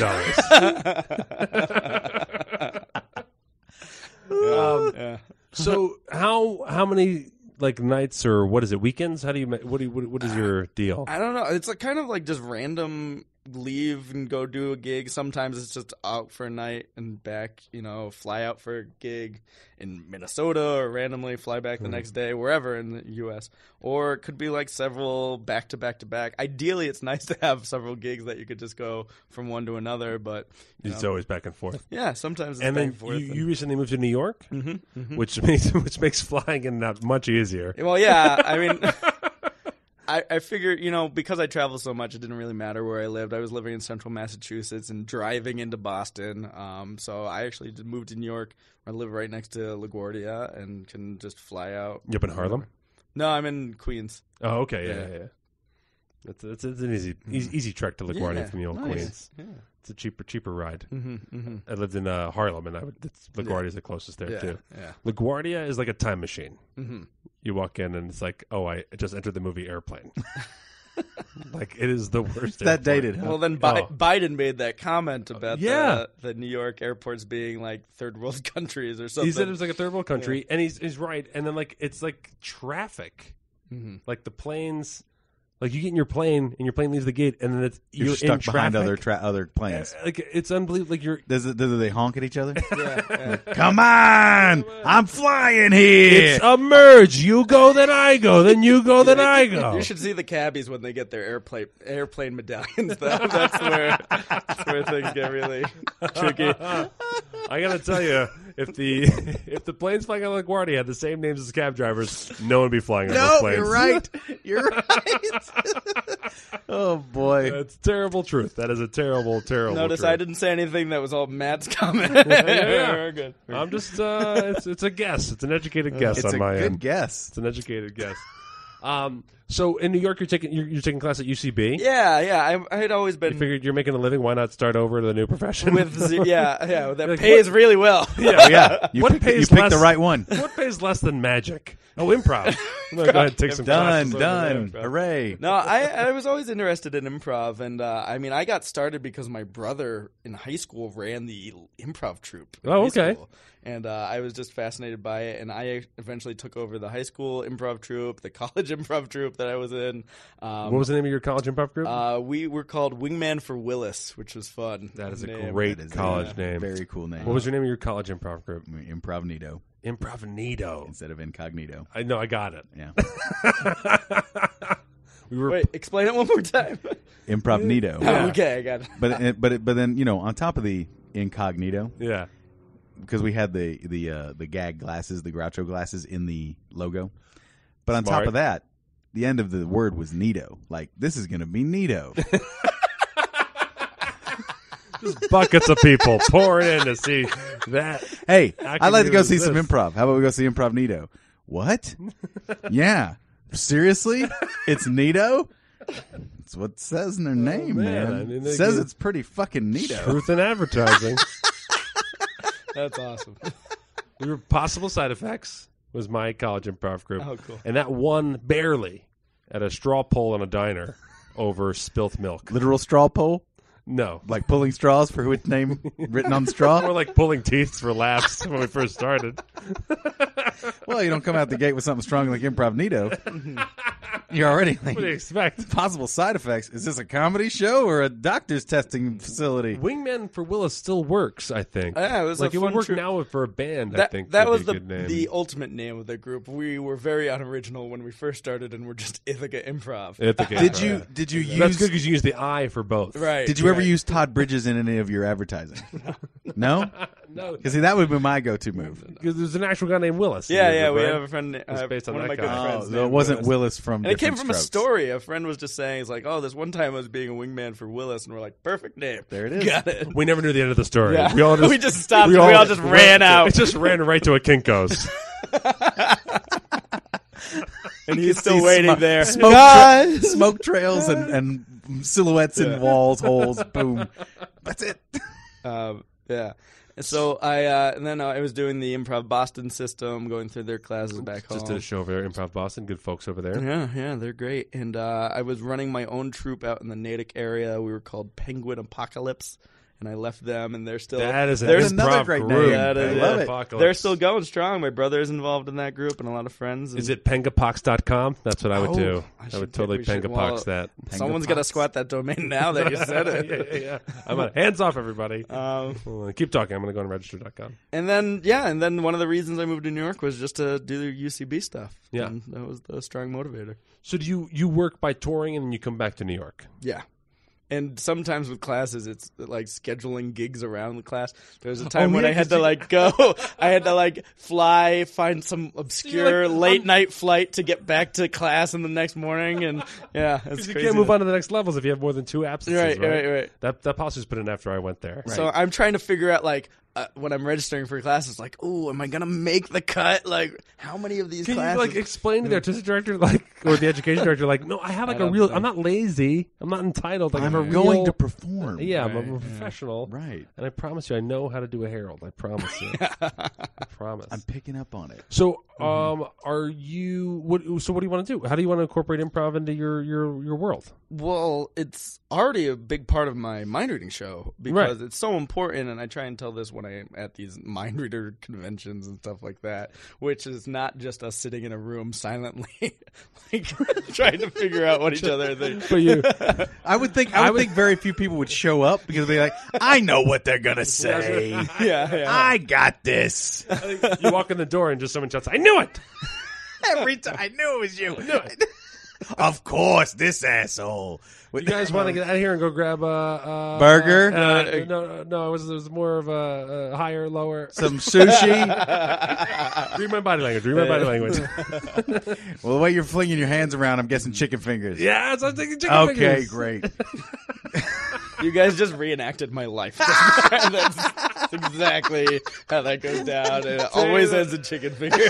Yeah. So how many like nights or what is it, weekends? How do you what is your deal? I don't know. It's like kind of like just random leave and go do a gig. Sometimes it's just out for a night and back, fly out for a gig in Minnesota or randomly fly back the next day, wherever in the U.S. Or it could be like several back to back to back. Ideally, it's nice to have several gigs that you could just go from one to another, but It's always back and forth. yeah, sometimes it's And back then and forth. you recently moved to New York, Mm-hmm. which makes flying in and out much easier. Well, yeah, I mean, I figured, because I travel so much, it didn't really matter where I lived. I was living in central Massachusetts and driving into Boston. So I actually just moved to New York. I live right next to LaGuardia and can just fly out. You up in Harlem? No, I'm in Queens. Oh, okay, Yeah. yeah. It's an easy trek to LaGuardia Yeah, from the old nice. Queens. Yeah. It's a cheaper ride. Mm-hmm. I lived in Harlem, and LaGuardia is the closest there Yeah. too. Yeah. LaGuardia is like a time machine. Mm-hmm. You walk in, and it's like, oh, I just entered the movie Airplane. Like it is the worst. that airport. dated, huh? Well, then Oh. Biden made that comment about Yeah. the New York airports being like third world countries or something. He said it was like a third world country, and he's right. And then like it's like traffic, Mhm. like the planes. Like you get in your plane, and your plane leaves the gate, and then You're in stuck behind traffic. other planes. Like it's unbelievable. Like you're. Do they honk at each other? Yeah. Come on! I'm flying here! It's a merge. You go, then I go. Then you go, then I go. You should see the cabbies when they get their airplane medallions. Though. That's where things get really tricky. I gotta tell you, if the planes flying out of LaGuardia had the same names as cab drivers, no one would be flying on those No, planes. you're right. You're right. Oh boy. That's terrible truth. That is a terrible Notice truth. I didn't say anything that was all Matt's comment. Yeah. We're good. I'm just it's a guess. It's an educated guess It's on a my good end. guess. It's an educated guess. So in New York, you're taking class at UCB. Yeah. I had always You been figured you're making a living. Why not start over to the new profession? with that Like, pays really well. yeah, Yeah, you What picked, pays you picked less? the right one. What pays less than magic? Oh, improv. I'm gonna go ahead and take some Done, classes over done. there. Hooray. No, I was always interested in improv, and I mean, I got started because my brother in high school ran the improv troupe. in Oh, high okay. school. And I was just fascinated by it, and I eventually took over the high school improv troupe, the college improv troupe that I was in. What was the name of your college improv group? We were called Wingman for Willis, which was fun. That is a Name. great That is college a name. Very cool name. What was your name of your college improv group? Improvnito Improvnito. instead of incognito. I know. I got it. Yeah. We were. Wait, explain it one more time. Improvnito. Yeah. Okay, I got it. But then on top of the incognito, Yeah. because we had the gag glasses, the Groucho glasses in the logo. But on Smart. top of that, the end of the word was Nito. Like, this is going to be Nito. Just buckets of people pouring in to see that. Hey, How I'd can like to you go see some resist? improv. How about we go see Improv Nito? What? Yeah. Seriously? It's Nito? That's what it says in their name, man. man. I mean, It they says get- it's pretty fucking Nito. Truth in advertising. That's awesome. We were possible side effects. Was my college improv group. Oh, cool. And that won barely at a straw poll in a diner over spilt milk. Literal straw poll? No. Like pulling straws for which name written on the straw? More like pulling teeth for laughs when we first started. Well, you don't come out the gate with something strong like Improv Nito. You're already like, What do you expect? possible side effects. Is this a comedy show or a doctor's testing facility? Wingman for Willis still works, I think. Yeah, it was like a it would fun work troop. now for a band. I That think that would was be a good name. the ultimate name of the group. We were very unoriginal when we first started, and we're just Ithaca Improv. Ithaca. Did you use? That's good because you use the I for both. Right. Did you ever right. use Todd Bridges in any of your advertising? No. No, Because that would be my go-to move. because there's an actual guy named Willis. Yeah, in yeah. it, We right? have a friend. It's based on one of that my good guy. friends. So it named wasn't Willis. Willis from. And it came Different from a Strokes. story. A friend was just saying, "He's like, oh, this one time I was being a wingman for Willis," and we're like, "Perfect name." There it is. Got it. We never knew the end of the story. Yeah. We all just, We just stopped. We all just ran out. It just ran right to a Kinko's. And he's still see waiting smoke- there. Smoke trails and silhouettes in walls, holes. Boom. That's it. Yeah. And so and then I was doing the Improv Boston system, going through their classes back home. Just did a show over there, Improv Boston. Good folks over there. Yeah, they're great. And I was running my own troupe out in the Natick area. We were called Penguin Apocalypse, and I left them, and they're still That is an There's improv another great group. name. Yeah, it is, I love yeah. it. Apocalypse. They're still going strong. My brother is involved in that group, and a lot of friends. And Is it pengapox.com? That's what I would do. I I should would totally we should- pengapox well, that. Someone's got to squat that domain now that you said it. yeah. I'm on. Hands off, everybody. Um, Keep talking. I'm going to go on register.com. and then one of the reasons I moved to New York was just to do the UCB stuff. Yeah. And that was the strong motivator. So do you work by touring and then you come back to New York? Yeah. And sometimes with classes, it's like scheduling gigs around the class. There was a time when yeah, I had 'cause to like go, I had to like fly, find some obscure late night flight to get back to class in the next morning, and yeah, it's Because you crazy. can't move on to the next levels if you have more than 2 absences. Right. That policy was put in after I went there. So I'm trying to figure out like when I'm registering for classes, like, oh, am I gonna make the cut? Like, how many of these Can classes? you like explain to the artistic director, like, or the education director, like, no, I have like a don't real. think- I'm not lazy. I'm not entitled. Like, I'm a I'm real, going to perform. Yeah, I'm a professional. Right. And I promise you, I know how to do a herald. I promise you. I promise. I'm picking up on it. So, are you? What do you want to do? How do you want to incorporate improv into your world? Well, it's already a big part of my mind reading show because it's so important, and I try and tell this when I'm at these mind reader conventions and stuff like that, which is not just us sitting in a room silently, like trying to figure out what each other thinks. For you, I would think very few people would show up because they're like, I know what they're gonna say. Yeah. I got this. you walk in the door and just someone shouts, "I knew it!" Every time I knew it was you. Of course, this asshole. You guys want to get out of here and go grab a Burger? No. It was more of a higher, lower. Some sushi. Read my body language. Read my body language. Well, the way you're flinging your hands around, I'm guessing chicken fingers. Yeah, so I'm taking chicken Okay, fingers. great. You guys just reenacted my life. That's exactly how that goes down. And it always ends in chicken fingers.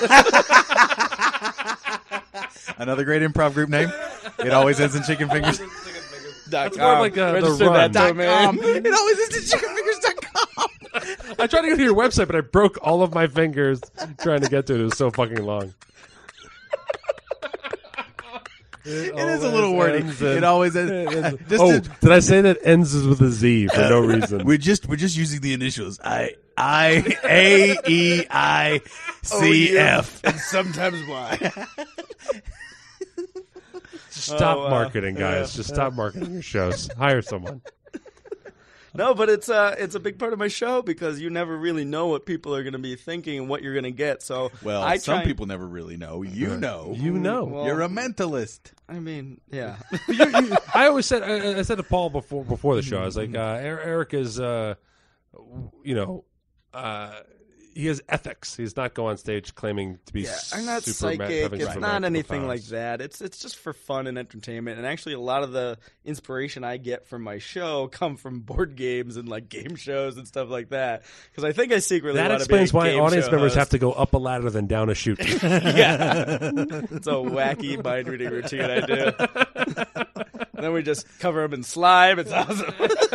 Another great improv group name. It always ends in chicken fingers. That's more like the Register run. that domain. It always ends in chickenfingers.com. I tried to go to your website, but I broke all of my fingers trying to get to it. It was so fucking long. It is a little wordy. It always ends. Did I say that ends with a Z for no reason? We're just using the initials. I-A-E-I-C-F. And sometimes why. Stop marketing, guys. Just stop marketing your shows. Hire someone. No, but it's a big part of my show because you never really know what people are going to be thinking and what you're going to get. So Well, some people never really know. You know. You know. Well, You're a mentalist. I mean, yeah. I always said, I said to Paul before the show, I was like, Eric is, he has ethics. He's not go on stage claiming to be Yeah, I'm not super psychic. having It's super not magical anything like powers. that. It's just for fun and entertainment. And actually, a lot of the inspiration I get from my show come from board games and like game shows and stuff like that. Because I think I secretly That want to be explains a why game audience show members host. have to go up a ladder than down a chute. Yeah, it's a wacky mind reading routine I do. Then we just cover them in slime. It's awesome.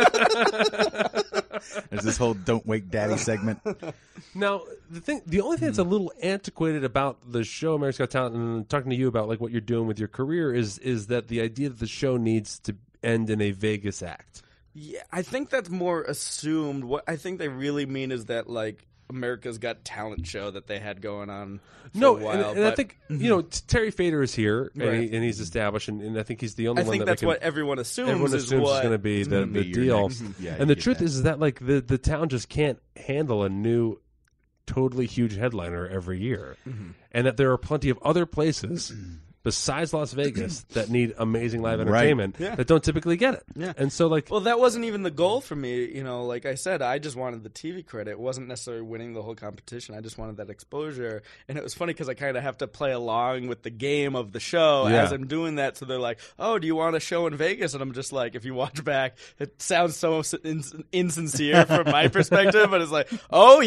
There's this whole "Don't Wake Daddy" segment. Now, the only thing that's a little antiquated about the show America's Got Talent, and talking to you about like what you're doing with your career, is that the idea that the show needs to end in a Vegas act. Yeah, I think that's more assumed. What I think they really mean is that like America's Got Talent show that they had going on for No, a while. and I but think Terry Fader is here, Right. and he's established, and I think he's the only I one think that that's we can, what everyone assumes. everyone is assumes what is going to be the be your deal. next- Yeah, you And the get truth that. is that like the town just can't handle a new, totally huge headliner every year, and that there are plenty of other places. Besides Las Vegas, that need amazing live Right. entertainment Yeah. that don't typically get it. Yeah. And so, like, Well, that wasn't even the goal for me. Like I said, I just wanted the TV credit. It wasn't necessarily winning the whole competition. I just wanted that exposure. And it was funny because I kind of have to play along with the game of the show Yeah. as I'm doing that. So they're like, "Oh, do you want a show in Vegas?" And I'm just like, if you watch back, it sounds so insincere from my perspective, but it's like, "Oh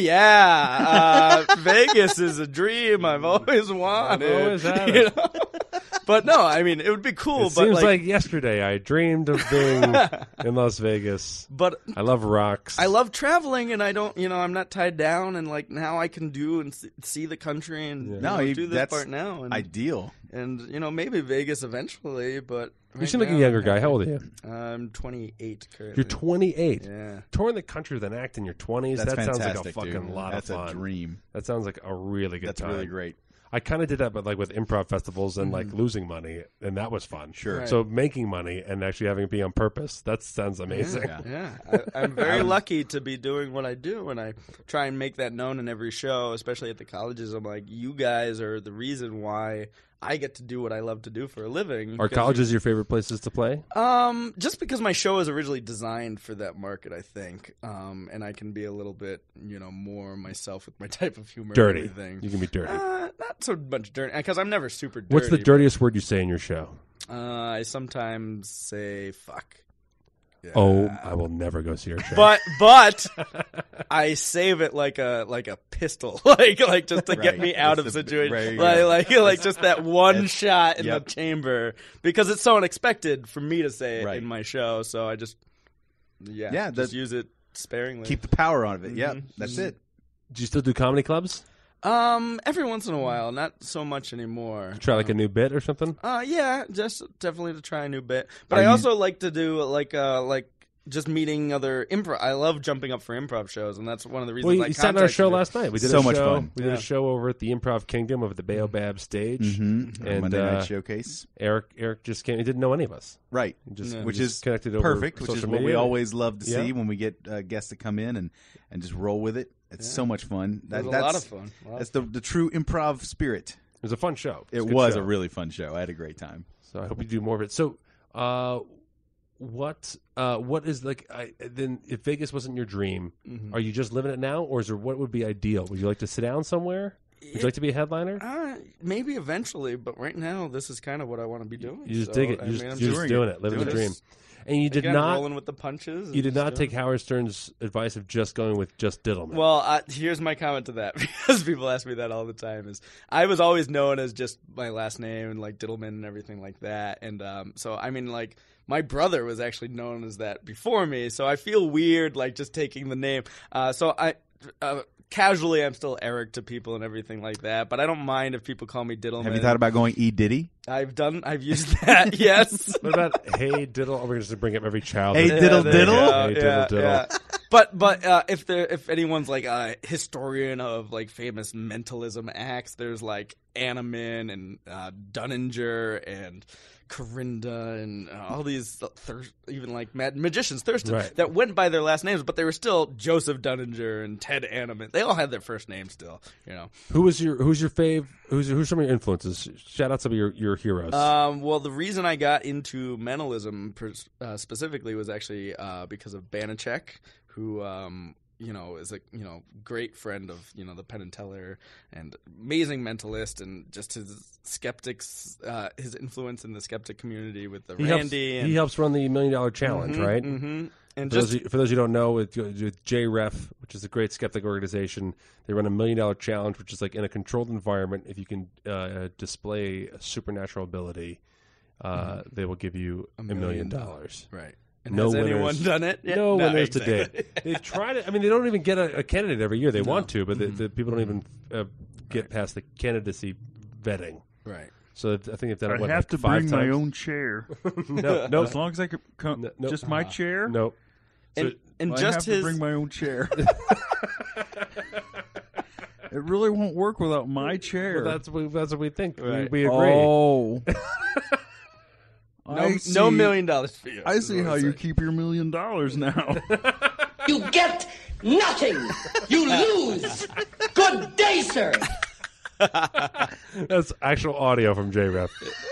yeah, Vegas is a dream I've always wanted." I've always had it. you know? But no, I mean, it would be cool. it but seems like yesterday I dreamed of being in Las Vegas. but I love rocks. I love traveling, and I don't, I'm not tied down, and like now I can do and see the country, and do this that's part now, and ideal. maybe Vegas eventually, but You seem like a younger guy. How old are you? I'm 28 currently. You're 28. Yeah. Touring the country with an act in your 20s. That's that sounds like a fantastic, fucking dude. lot That's of fun. a dream. That sounds like a really good That's time. really great. I kind of did that, but like with improv festivals and like losing money, and that was fun. Sure. Right. So making money and actually having it be on purpose, that sounds amazing. Yeah. Yeah, I'm very lucky to be doing what I do, and I try and make that known in every show, especially at the colleges. I'm like, you guys are the reason why I get to do what I love to do for a living. Are because colleges your favorite places to play? Just because my show is originally designed for that market, I think, and I can be a little bit, more myself with my type of humor. Dirty. And everything. You can be dirty. Not so much dirty, because I'm never super dirty. What's the dirtiest word you say in your show? I sometimes say fuck. Yeah. Oh, I will never go see your show. But I save it like a pistol, like just to get Right. me out It's of the- situation, right, yeah. like just that one shot in Yep. the chamber, because it's so unexpected for me to say it Right. in my show. So I just just use it sparingly. Keep the power on it. Yep, Mhm. that's it. Do you still do comedy clubs? Every once in a while, not so much anymore. Try like a new bit or something? Yeah, just definitely to try a new bit. But Are I you- also like to do like just meeting other improv. I love jumping up for improv shows, and that's one of the reasons. Well, I you sat on our contacted show you. last night. We did So a much show. fun. We did Yeah. a show over at the Improv Kingdom of the Baobab stage. Mm-hmm. And, Monday Night Showcase. Eric just came. He didn't know any of us. Right. He just, Yeah. we Which just is connected over perfect, which is social what we media. always love to Yeah. see when we get guests to come in and just roll with it. It's so much fun. It was a That's lot of fun. That's the true improv spirit. It was a fun show. It a good was show. a really fun show. I had a great time. So I hope you do more of it. So, what is like? Then, if Vegas wasn't your dream, Mm-hmm. are you just living it now, or is there what would be ideal? Would you like to sit down somewhere? Would you like to be a headliner? Maybe eventually, but right now this is kind of what I want to be doing. You just So, dig it. I You're mean, I'm just doing it, living the doing dream. this. And you did Again, not. rolling with the punches. and You did just not doing take Howard Stern's advice of just going with just Diddleman. Well, here's my comment to that, because people ask me that all the time. Is I was always known as just my last name and like Diddleman and everything like that, and so I mean, like my brother was actually known as that before me, so I feel weird like just taking the name. So I. Casually, I'm still Eric to people and everything like that, but I don't mind if people call me Diddleman. Have you thought about going E. Diddy? I've used that, yes. what about Hey Diddle? Oh, we're just to bring up every child. Hey, Diddle there you Diddle? go. Hey, Diddle Diddle. Yeah. But if anyone's like a historian of like famous mentalism acts, there's like Animan and Dunninger and Corinda and all these even like magicians, Thurston, Right. that went by their last names, but they were still Joseph Dunninger and Ted Animan. They all had their first names still, Who's your fave? Who's some of your influences? Shout out some of your heroes. Well, the reason I got into mentalism specifically was actually because of Banachek, who is a great friend of the Penn and Teller and amazing mentalist, and just his skeptics, his influence in the skeptic community with the Randy. He helps run the $1 Million Challenge, right? Mm-hmm. And For those who don't know, with JREF, which is a great skeptic organization, they run a $1 Million Challenge, which is like in a controlled environment. If you can display a supernatural ability, they will give you $1 million. right. And No has anyone winners. done it? Yeah. No winners to exactly. date. They've tried it. I mean, they don't even get a candidate every year. They want to, but the people don't even get past the candidacy vetting. Right. So I think they've done it. I what, have like to 5 bring my times? own chair. No, As long as I could come, Nope. just my chair. Nope. And I just have to his bring my own chair. It really won't work without my chair. That's what we think. Right. We agree. Oh. no $1 million for you. I is see what how I'm you saying. keep your $1 million now. You get nothing. You lose. Good day, sir. That's actual audio from J-Rep.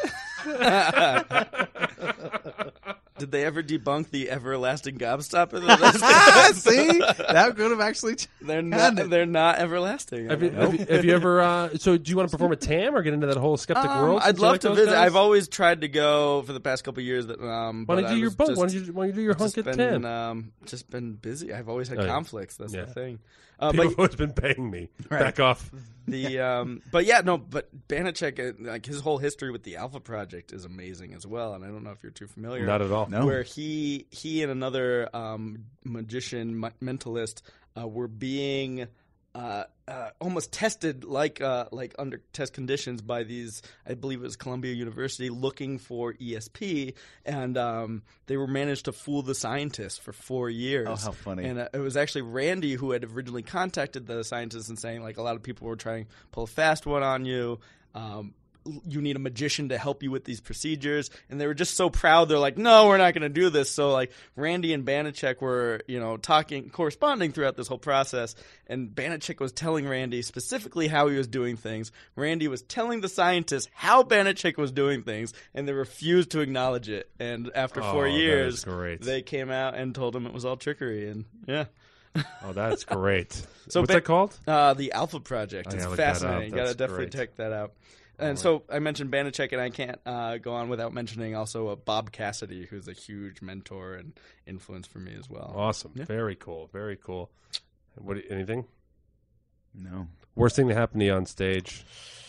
Did they ever debunk the everlasting gobstopper? See? That could have actually... They're not everlasting. Have you ever? So, do you want to perform a TAM or get into that whole skeptic world? I'd since you love like to those visit. guys? I've always tried to go for the past couple of years. That Why don't you do your boat? Why don't you do your hunk at 10? Just been busy. I've always had Oh, yeah. conflicts. That's Yeah. the thing. People have always been paying me. Right. Back off. But Banachek, like his whole history with the Alpha Project is amazing as well. And I don't know if you're too familiar. Not at all. No. Where he and another magician mentalist were being almost tested like under test conditions by these, I believe it was Columbia University, looking for ESP, and they were managed to fool the scientists for 4 years. Oh, how funny. And it was actually Randy who had originally contacted the scientists and saying, like, a lot of people were trying to pull a fast one on you. You need a magician to help you with these procedures. And they were just so proud. They're like, no, we're not going to do this. So, like, Randy and Banachek were, corresponding throughout this whole process. And Banachek was telling Randy specifically how he was doing things. Randy was telling the scientists how Banachek was doing things, and they refused to acknowledge it. And after 4 that years, is great. they came out and told him it was all trickery. And, yeah. Oh, that's great. So What's that called? The Alpha Project. I It's gotta look that up. fascinating. You got to That's definitely great. check that out. And so I mentioned Banachek, and I can't go on without mentioning also Bob Cassidy, who's a huge mentor and influence for me as well. Awesome. Yeah. Very cool. Very cool. Anything? No. Worst thing to happen to you on stage?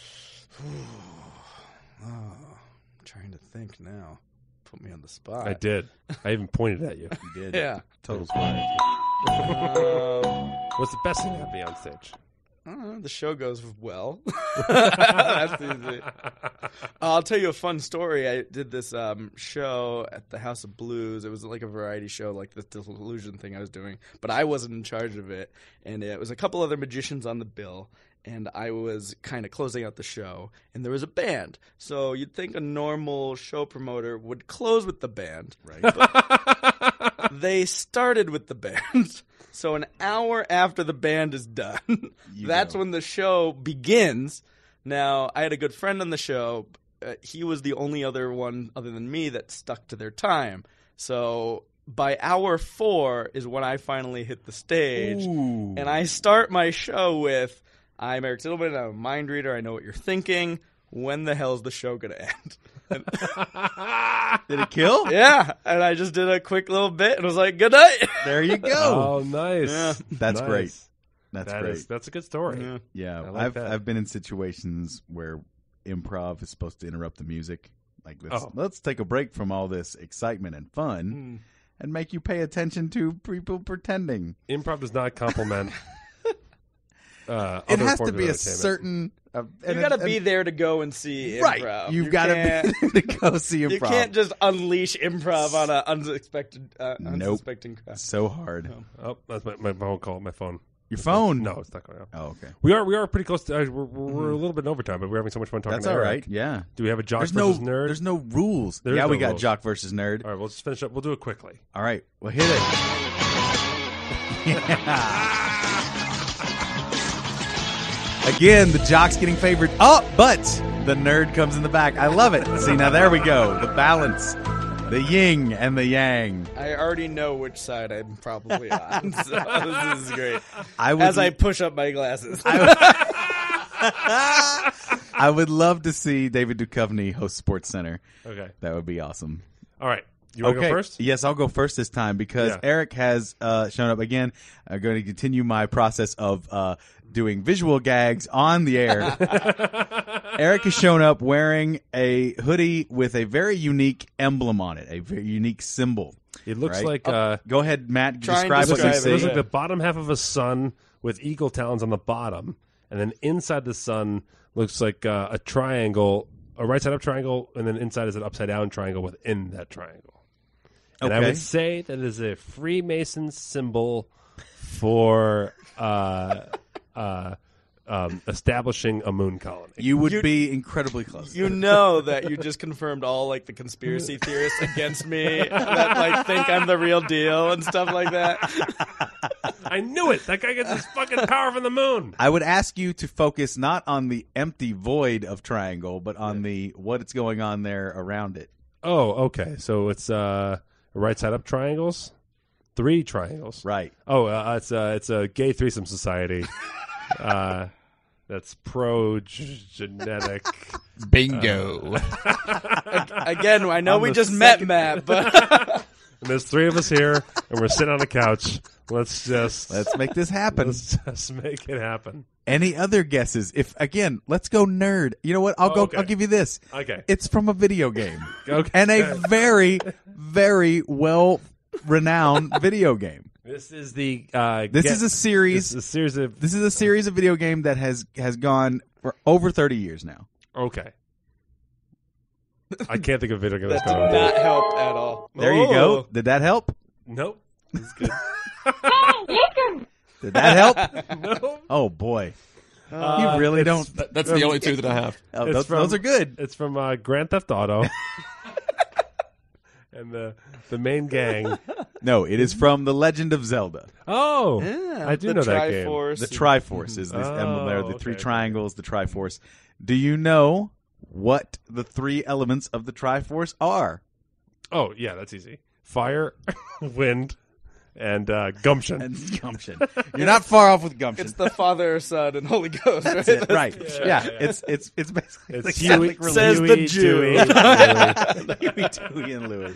I'm trying to think now. Put me on the spot. I did. I even pointed at you. You did. Yeah. Total spot. What's the best thing to happen to you on stage? The show goes well. That's easy. I'll tell you a fun story. I did this show at the House of Blues. It was like a variety show, like the Delusion thing I was doing, but I wasn't in charge of it. And it was a couple other magicians on the bill, and I was kind of closing out the show, and there was a band. So you'd think a normal show promoter would close with the band. Right. They started with the band. So an hour after the band is done, that's when the show begins. Now, I had a good friend on the show. He was the only other one other than me that stuck to their time. So by hour 4 is when I finally hit the stage. Ooh. And I start my show with, I'm Eric Tillman, I'm a mind reader, I know what you're thinking. When the hell's the show going to end? Did it kill? Yeah, and I just did a quick little bit and was like, good night. There you go. Oh, nice. Yeah. That's Nice. great. That's That great. is- that's a good story. Yeah. Yeah, I like that. I've been in situations where improv is supposed to interrupt the music. Like Oh. let's take a break from all this excitement and fun and make you pay attention to people pretending. Improv does not compliment. It other has to forms of be a entertainment. certain. You got to be there to go and see right. improv. You've You got to can't- be there to go see improv. You can't just unleash improv on an unsuspecting crowd. So hard. Oh, that's my phone call. My phone. Your phone? No, it's not going out. Oh, okay. We are pretty close to. We're a little bit in overtime, but we're having so much fun talking. That's to all Eric. right. Yeah. Do we have a jock There's versus nerd? There's no rules. There is yeah, no we got rules. jock versus nerd. All right, we'll just finish up. We'll do it quickly. All right. Well, hit it. Again, the jock's getting favored up, but the nerd comes in the back. I love it. See, now there we go. The balance. The yin and the yang. I already know which side I'm probably on, so this is great. I would, As I push up my glasses. I would love to see David Duchovny host Sports Center. Okay. That would be awesome. All right. You want to go first? Yes, I'll go first this time because Yeah. Eric has shown up again. I'm going to continue my process of doing visual gags on the air. Eric has shown up wearing a hoodie with a very unique emblem on it, a very unique symbol. It looks right? like Go ahead, Matt. Try and Describe what you describe it see. looks like the bottom half of a sun with eagle talons on the bottom, and then inside the sun looks like a triangle, a right side up triangle, and then inside is an upside down triangle within that triangle. And I Okay. would say that is a Freemason symbol for establishing a moon colony. You would be incredibly close. You know that you just confirmed all like the conspiracy theorists against me that like think I'm the real deal and stuff like that. I knew it. That guy gets his fucking power from the moon. I would ask you to focus not on the empty void of triangle, but on the what's going on there around it. Oh, okay. So it's right side up triangles, 3 triangles. Right. Oh, it's a gay threesome society. That's genetic. Bingo. Again, I know On we the just second- met Matt, but And there's 3 of us here, and we're sitting on the couch. Let's Let's make this happen. let's just make it happen. Any other guesses? If again, let's go nerd. You know what? I'll go. okay. I'll give you this. Okay. It's from a video game, Okay. and a very, very well renowned video game. This is the. This is a series. This is a series of. This is a series of video game that has gone for over 30 years now. Okay. I can't think of a video game that that's did going not help at all. There you go. Did that help? Nope. This is good. Did that help? No. Oh boy, you really don't. That's the only 2 that I have. Oh, It's those are good. It's from Grand Theft Auto. And the main gang. No, it is from The Legend of Zelda. Oh, Yeah, I do the know that game. Triforce. The Triforce is this emblem there. The 3 okay. triangles, the Triforce. Do you know what the 3 elements of the Triforce are? Oh, yeah, that's easy. Fire, wind, and gumption. And gumption. You're not far off with gumption. It's the Father, Son, and Holy Ghost. That's right? it, right? Yeah, it's basically It's the Huey, Catholic religion. says the Huey, Jew. Dewey, Huey, Dewey, and Louie.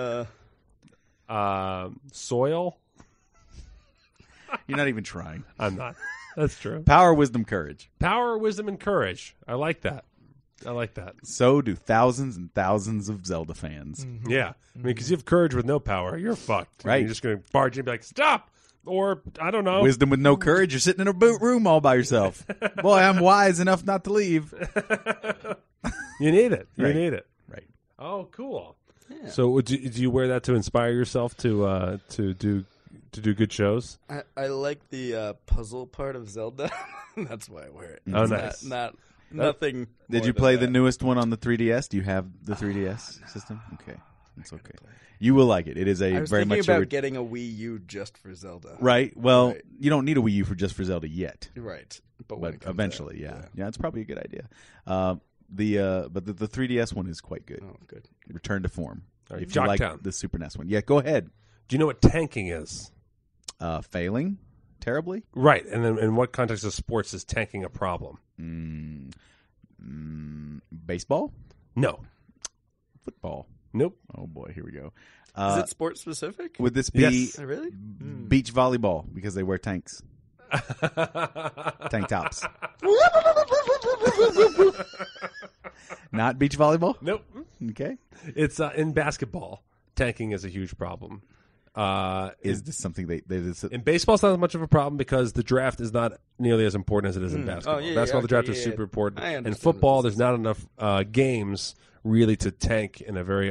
soil. You're not even trying. I'm not. That's true. Power, wisdom, courage. Power, wisdom, and courage. I like that. I like that. So do thousands and thousands of Zelda fans. Yeah. I mean, because you have courage with no power, you're fucked. Right. You're just going to barge in and be like, stop! Or, I don't know. Wisdom with no courage. You're sitting in a boot room all by yourself. Boy, I'm wise enough not to leave. You need it. You Right. need it. Right. Oh, cool. So, do you wear that to inspire yourself to do good shows? I like the puzzle part of Zelda. That's why I wear it. Oh, It's nice. Not nothing. Did more you than play that. the newest one on the 3DS? Do you have the 3DS system? Okay. That's okay. You will like it. It is I a was very thinking much about a getting a Wii U just for Zelda. right. Well, Right. you don't need a Wii U for just for Zelda yet, Right. But, when but it comes eventually, out, yeah, it's probably a good idea. But the 3DS one is quite good. Oh, good. Return to form. right, If you like Jocktown. the Super NES one, yeah, go ahead. Do you know what tanking is? Failing terribly. Right. And then in what context of sports is tanking a problem? Baseball, No. football. Nope. Oh boy, here we go. Is it sport specific? Would this be Yes. Really? beach volleyball because they wear tanks, tank tops? Not beach volleyball. Nope. Okay. It's in basketball. Tanking is a huge problem. Is this something In baseball, it's not as much of a problem because the draft is not nearly as important as it is in basketball. yeah, Basketball, the okay, draft is yeah, super yeah. important. I In understand football, what there's this not enough games really to tank in a very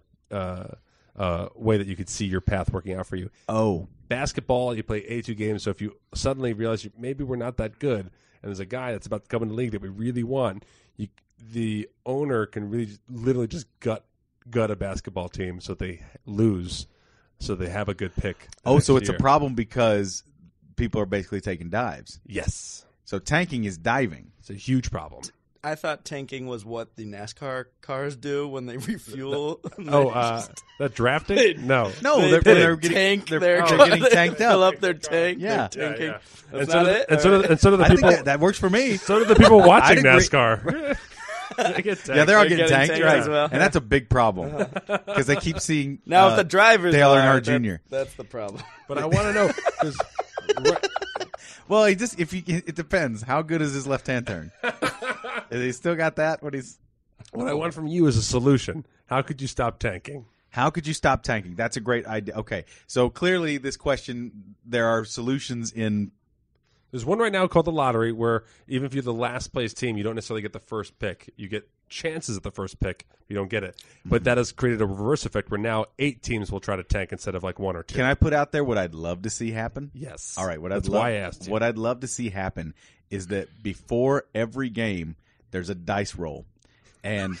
way that you could see your path working out for you. Oh, Basketball, you play 82 games, so if you suddenly realize maybe we're not that good, and there's a guy that's about to come in the league that we really want, the owner can really literally just gut a basketball team so they lose, so they have a good pick. the so next it's a year. problem because people are basically taking dives. Yes, So tanking is diving. it's a huge problem. I thought tanking was what the NASCAR cars do when they refuel. That drafting? No, No, They they're getting tank. they're They're getting tanked Fill up. up their tank. Yeah. They're tanking. Yeah. That's And so not do- it. and so do the I people. think that works for me. So do the people watching I'd agree. NASCAR. They get Yeah, they're all They're getting getting tanked, tanked right? as well. And that's a big problem because they keep seeing Now, if the drivers Dale are, Earnhardt that- Jr. That's the problem. But I want to know 'cause Well, it depends. How good is his left hand turn? Has he still got that? what I want from you is a solution. How could you stop tanking? How could you stop tanking? That's a great idea. Okay, so clearly this question, there are solutions in. There's one right now called the lottery where even if you're the last place team, you don't necessarily get the first pick. You get chances at the first pick if you don't get it. But that has created a reverse effect where now 8 teams will try to tank instead of like 1 or 2. Can I put out there what I'd love to see happen? Yes. All right. That's why I asked you. What I'd love to see happen is that before every game, there's a dice roll, and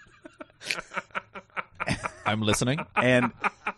I'm listening. and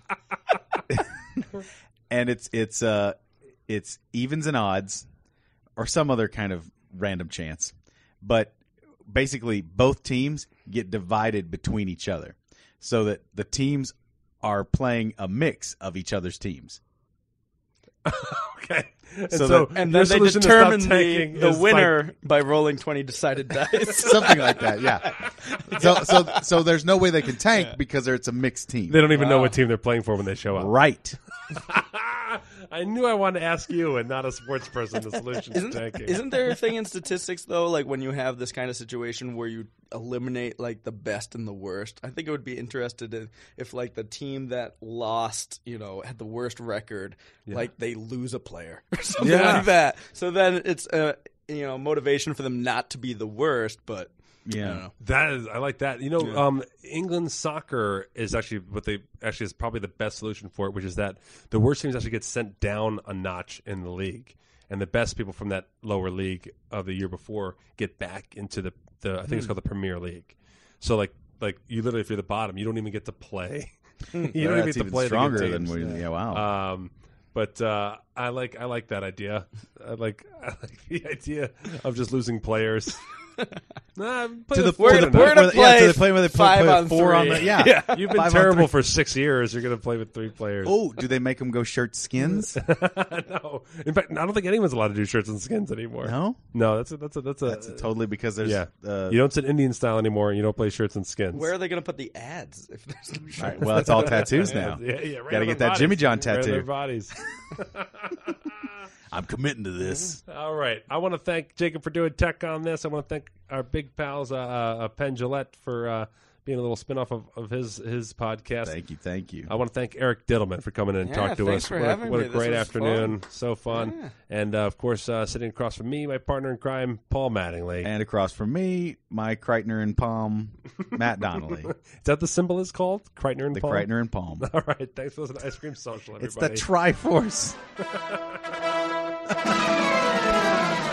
and it's evens and odds, or some other kind of random chance, but basically both teams get divided between each other, so that the teams are playing a mix of each other's teams. Okay. And So so, that- And your then they solution to stop determine tanking the is winner like- by rolling 20 decided dice. Something like that, yeah. So there's no way they can tank because it's a mixed team. they don't even know what team they're playing for when they show up. Right. I knew I wanted to ask you and not a sports person the solution to tanking. Isn't there a thing in statistics though, like when you have this kind of situation where you eliminate like the best and the worst? I think it would be interested in if like the team that lost, had the worst record, like they lose a player or something like that. So then it's motivation for them not to be the worst, but I don't know. I like that. England soccer is actually is probably the best solution for it, which is that the worst teams actually get sent down a notch in the league, and the best people from that lower league of the year before get back into the I think it's called the Premier League. So like you literally, if you're the bottom, you don't even get to play. You don't even get to play stronger the good than teams. we. Yeah, wow. But I like that idea. I like the idea of just losing players. To the We're to the gonna point where play to the point where they play 5 on 4 on 3. the yeah. You've been 5 on terrible 3. for 6 years. You're going to play with 3 players. Oh, do they make them go shirt skins? No. In fact, I don't think anyone's allowed to do shirts and skins anymore. No, that's totally because there's you don't sit Indian style anymore, and you don't play shirts and skins. Where are they going to put the ads if there's no shirt? All right, well, it's all tattoos now. right Gotta on get their that Jimmy John bodies. Right on tattoo. their bodies. I'm committing to this. All right. I want to thank Jacob for doing tech on this. I want to thank our big pals, Penn Jillette, for being a little spinoff of his podcast. Thank you. I want to thank Eric Diddleman for coming in and Yeah, talking to thanks us. for What having a me. This great was afternoon. fun. So fun. Yeah. And, of course, sitting across from me, my partner in crime, Paul Mattingly. And across from me, my Kreitner and Palm, Matt Donnelly. Is that the symbol is called? Kreitner and The Palm? Kreitner and Palm. All right. Thanks for listening to Ice Cream Social, everybody. It's the Triforce.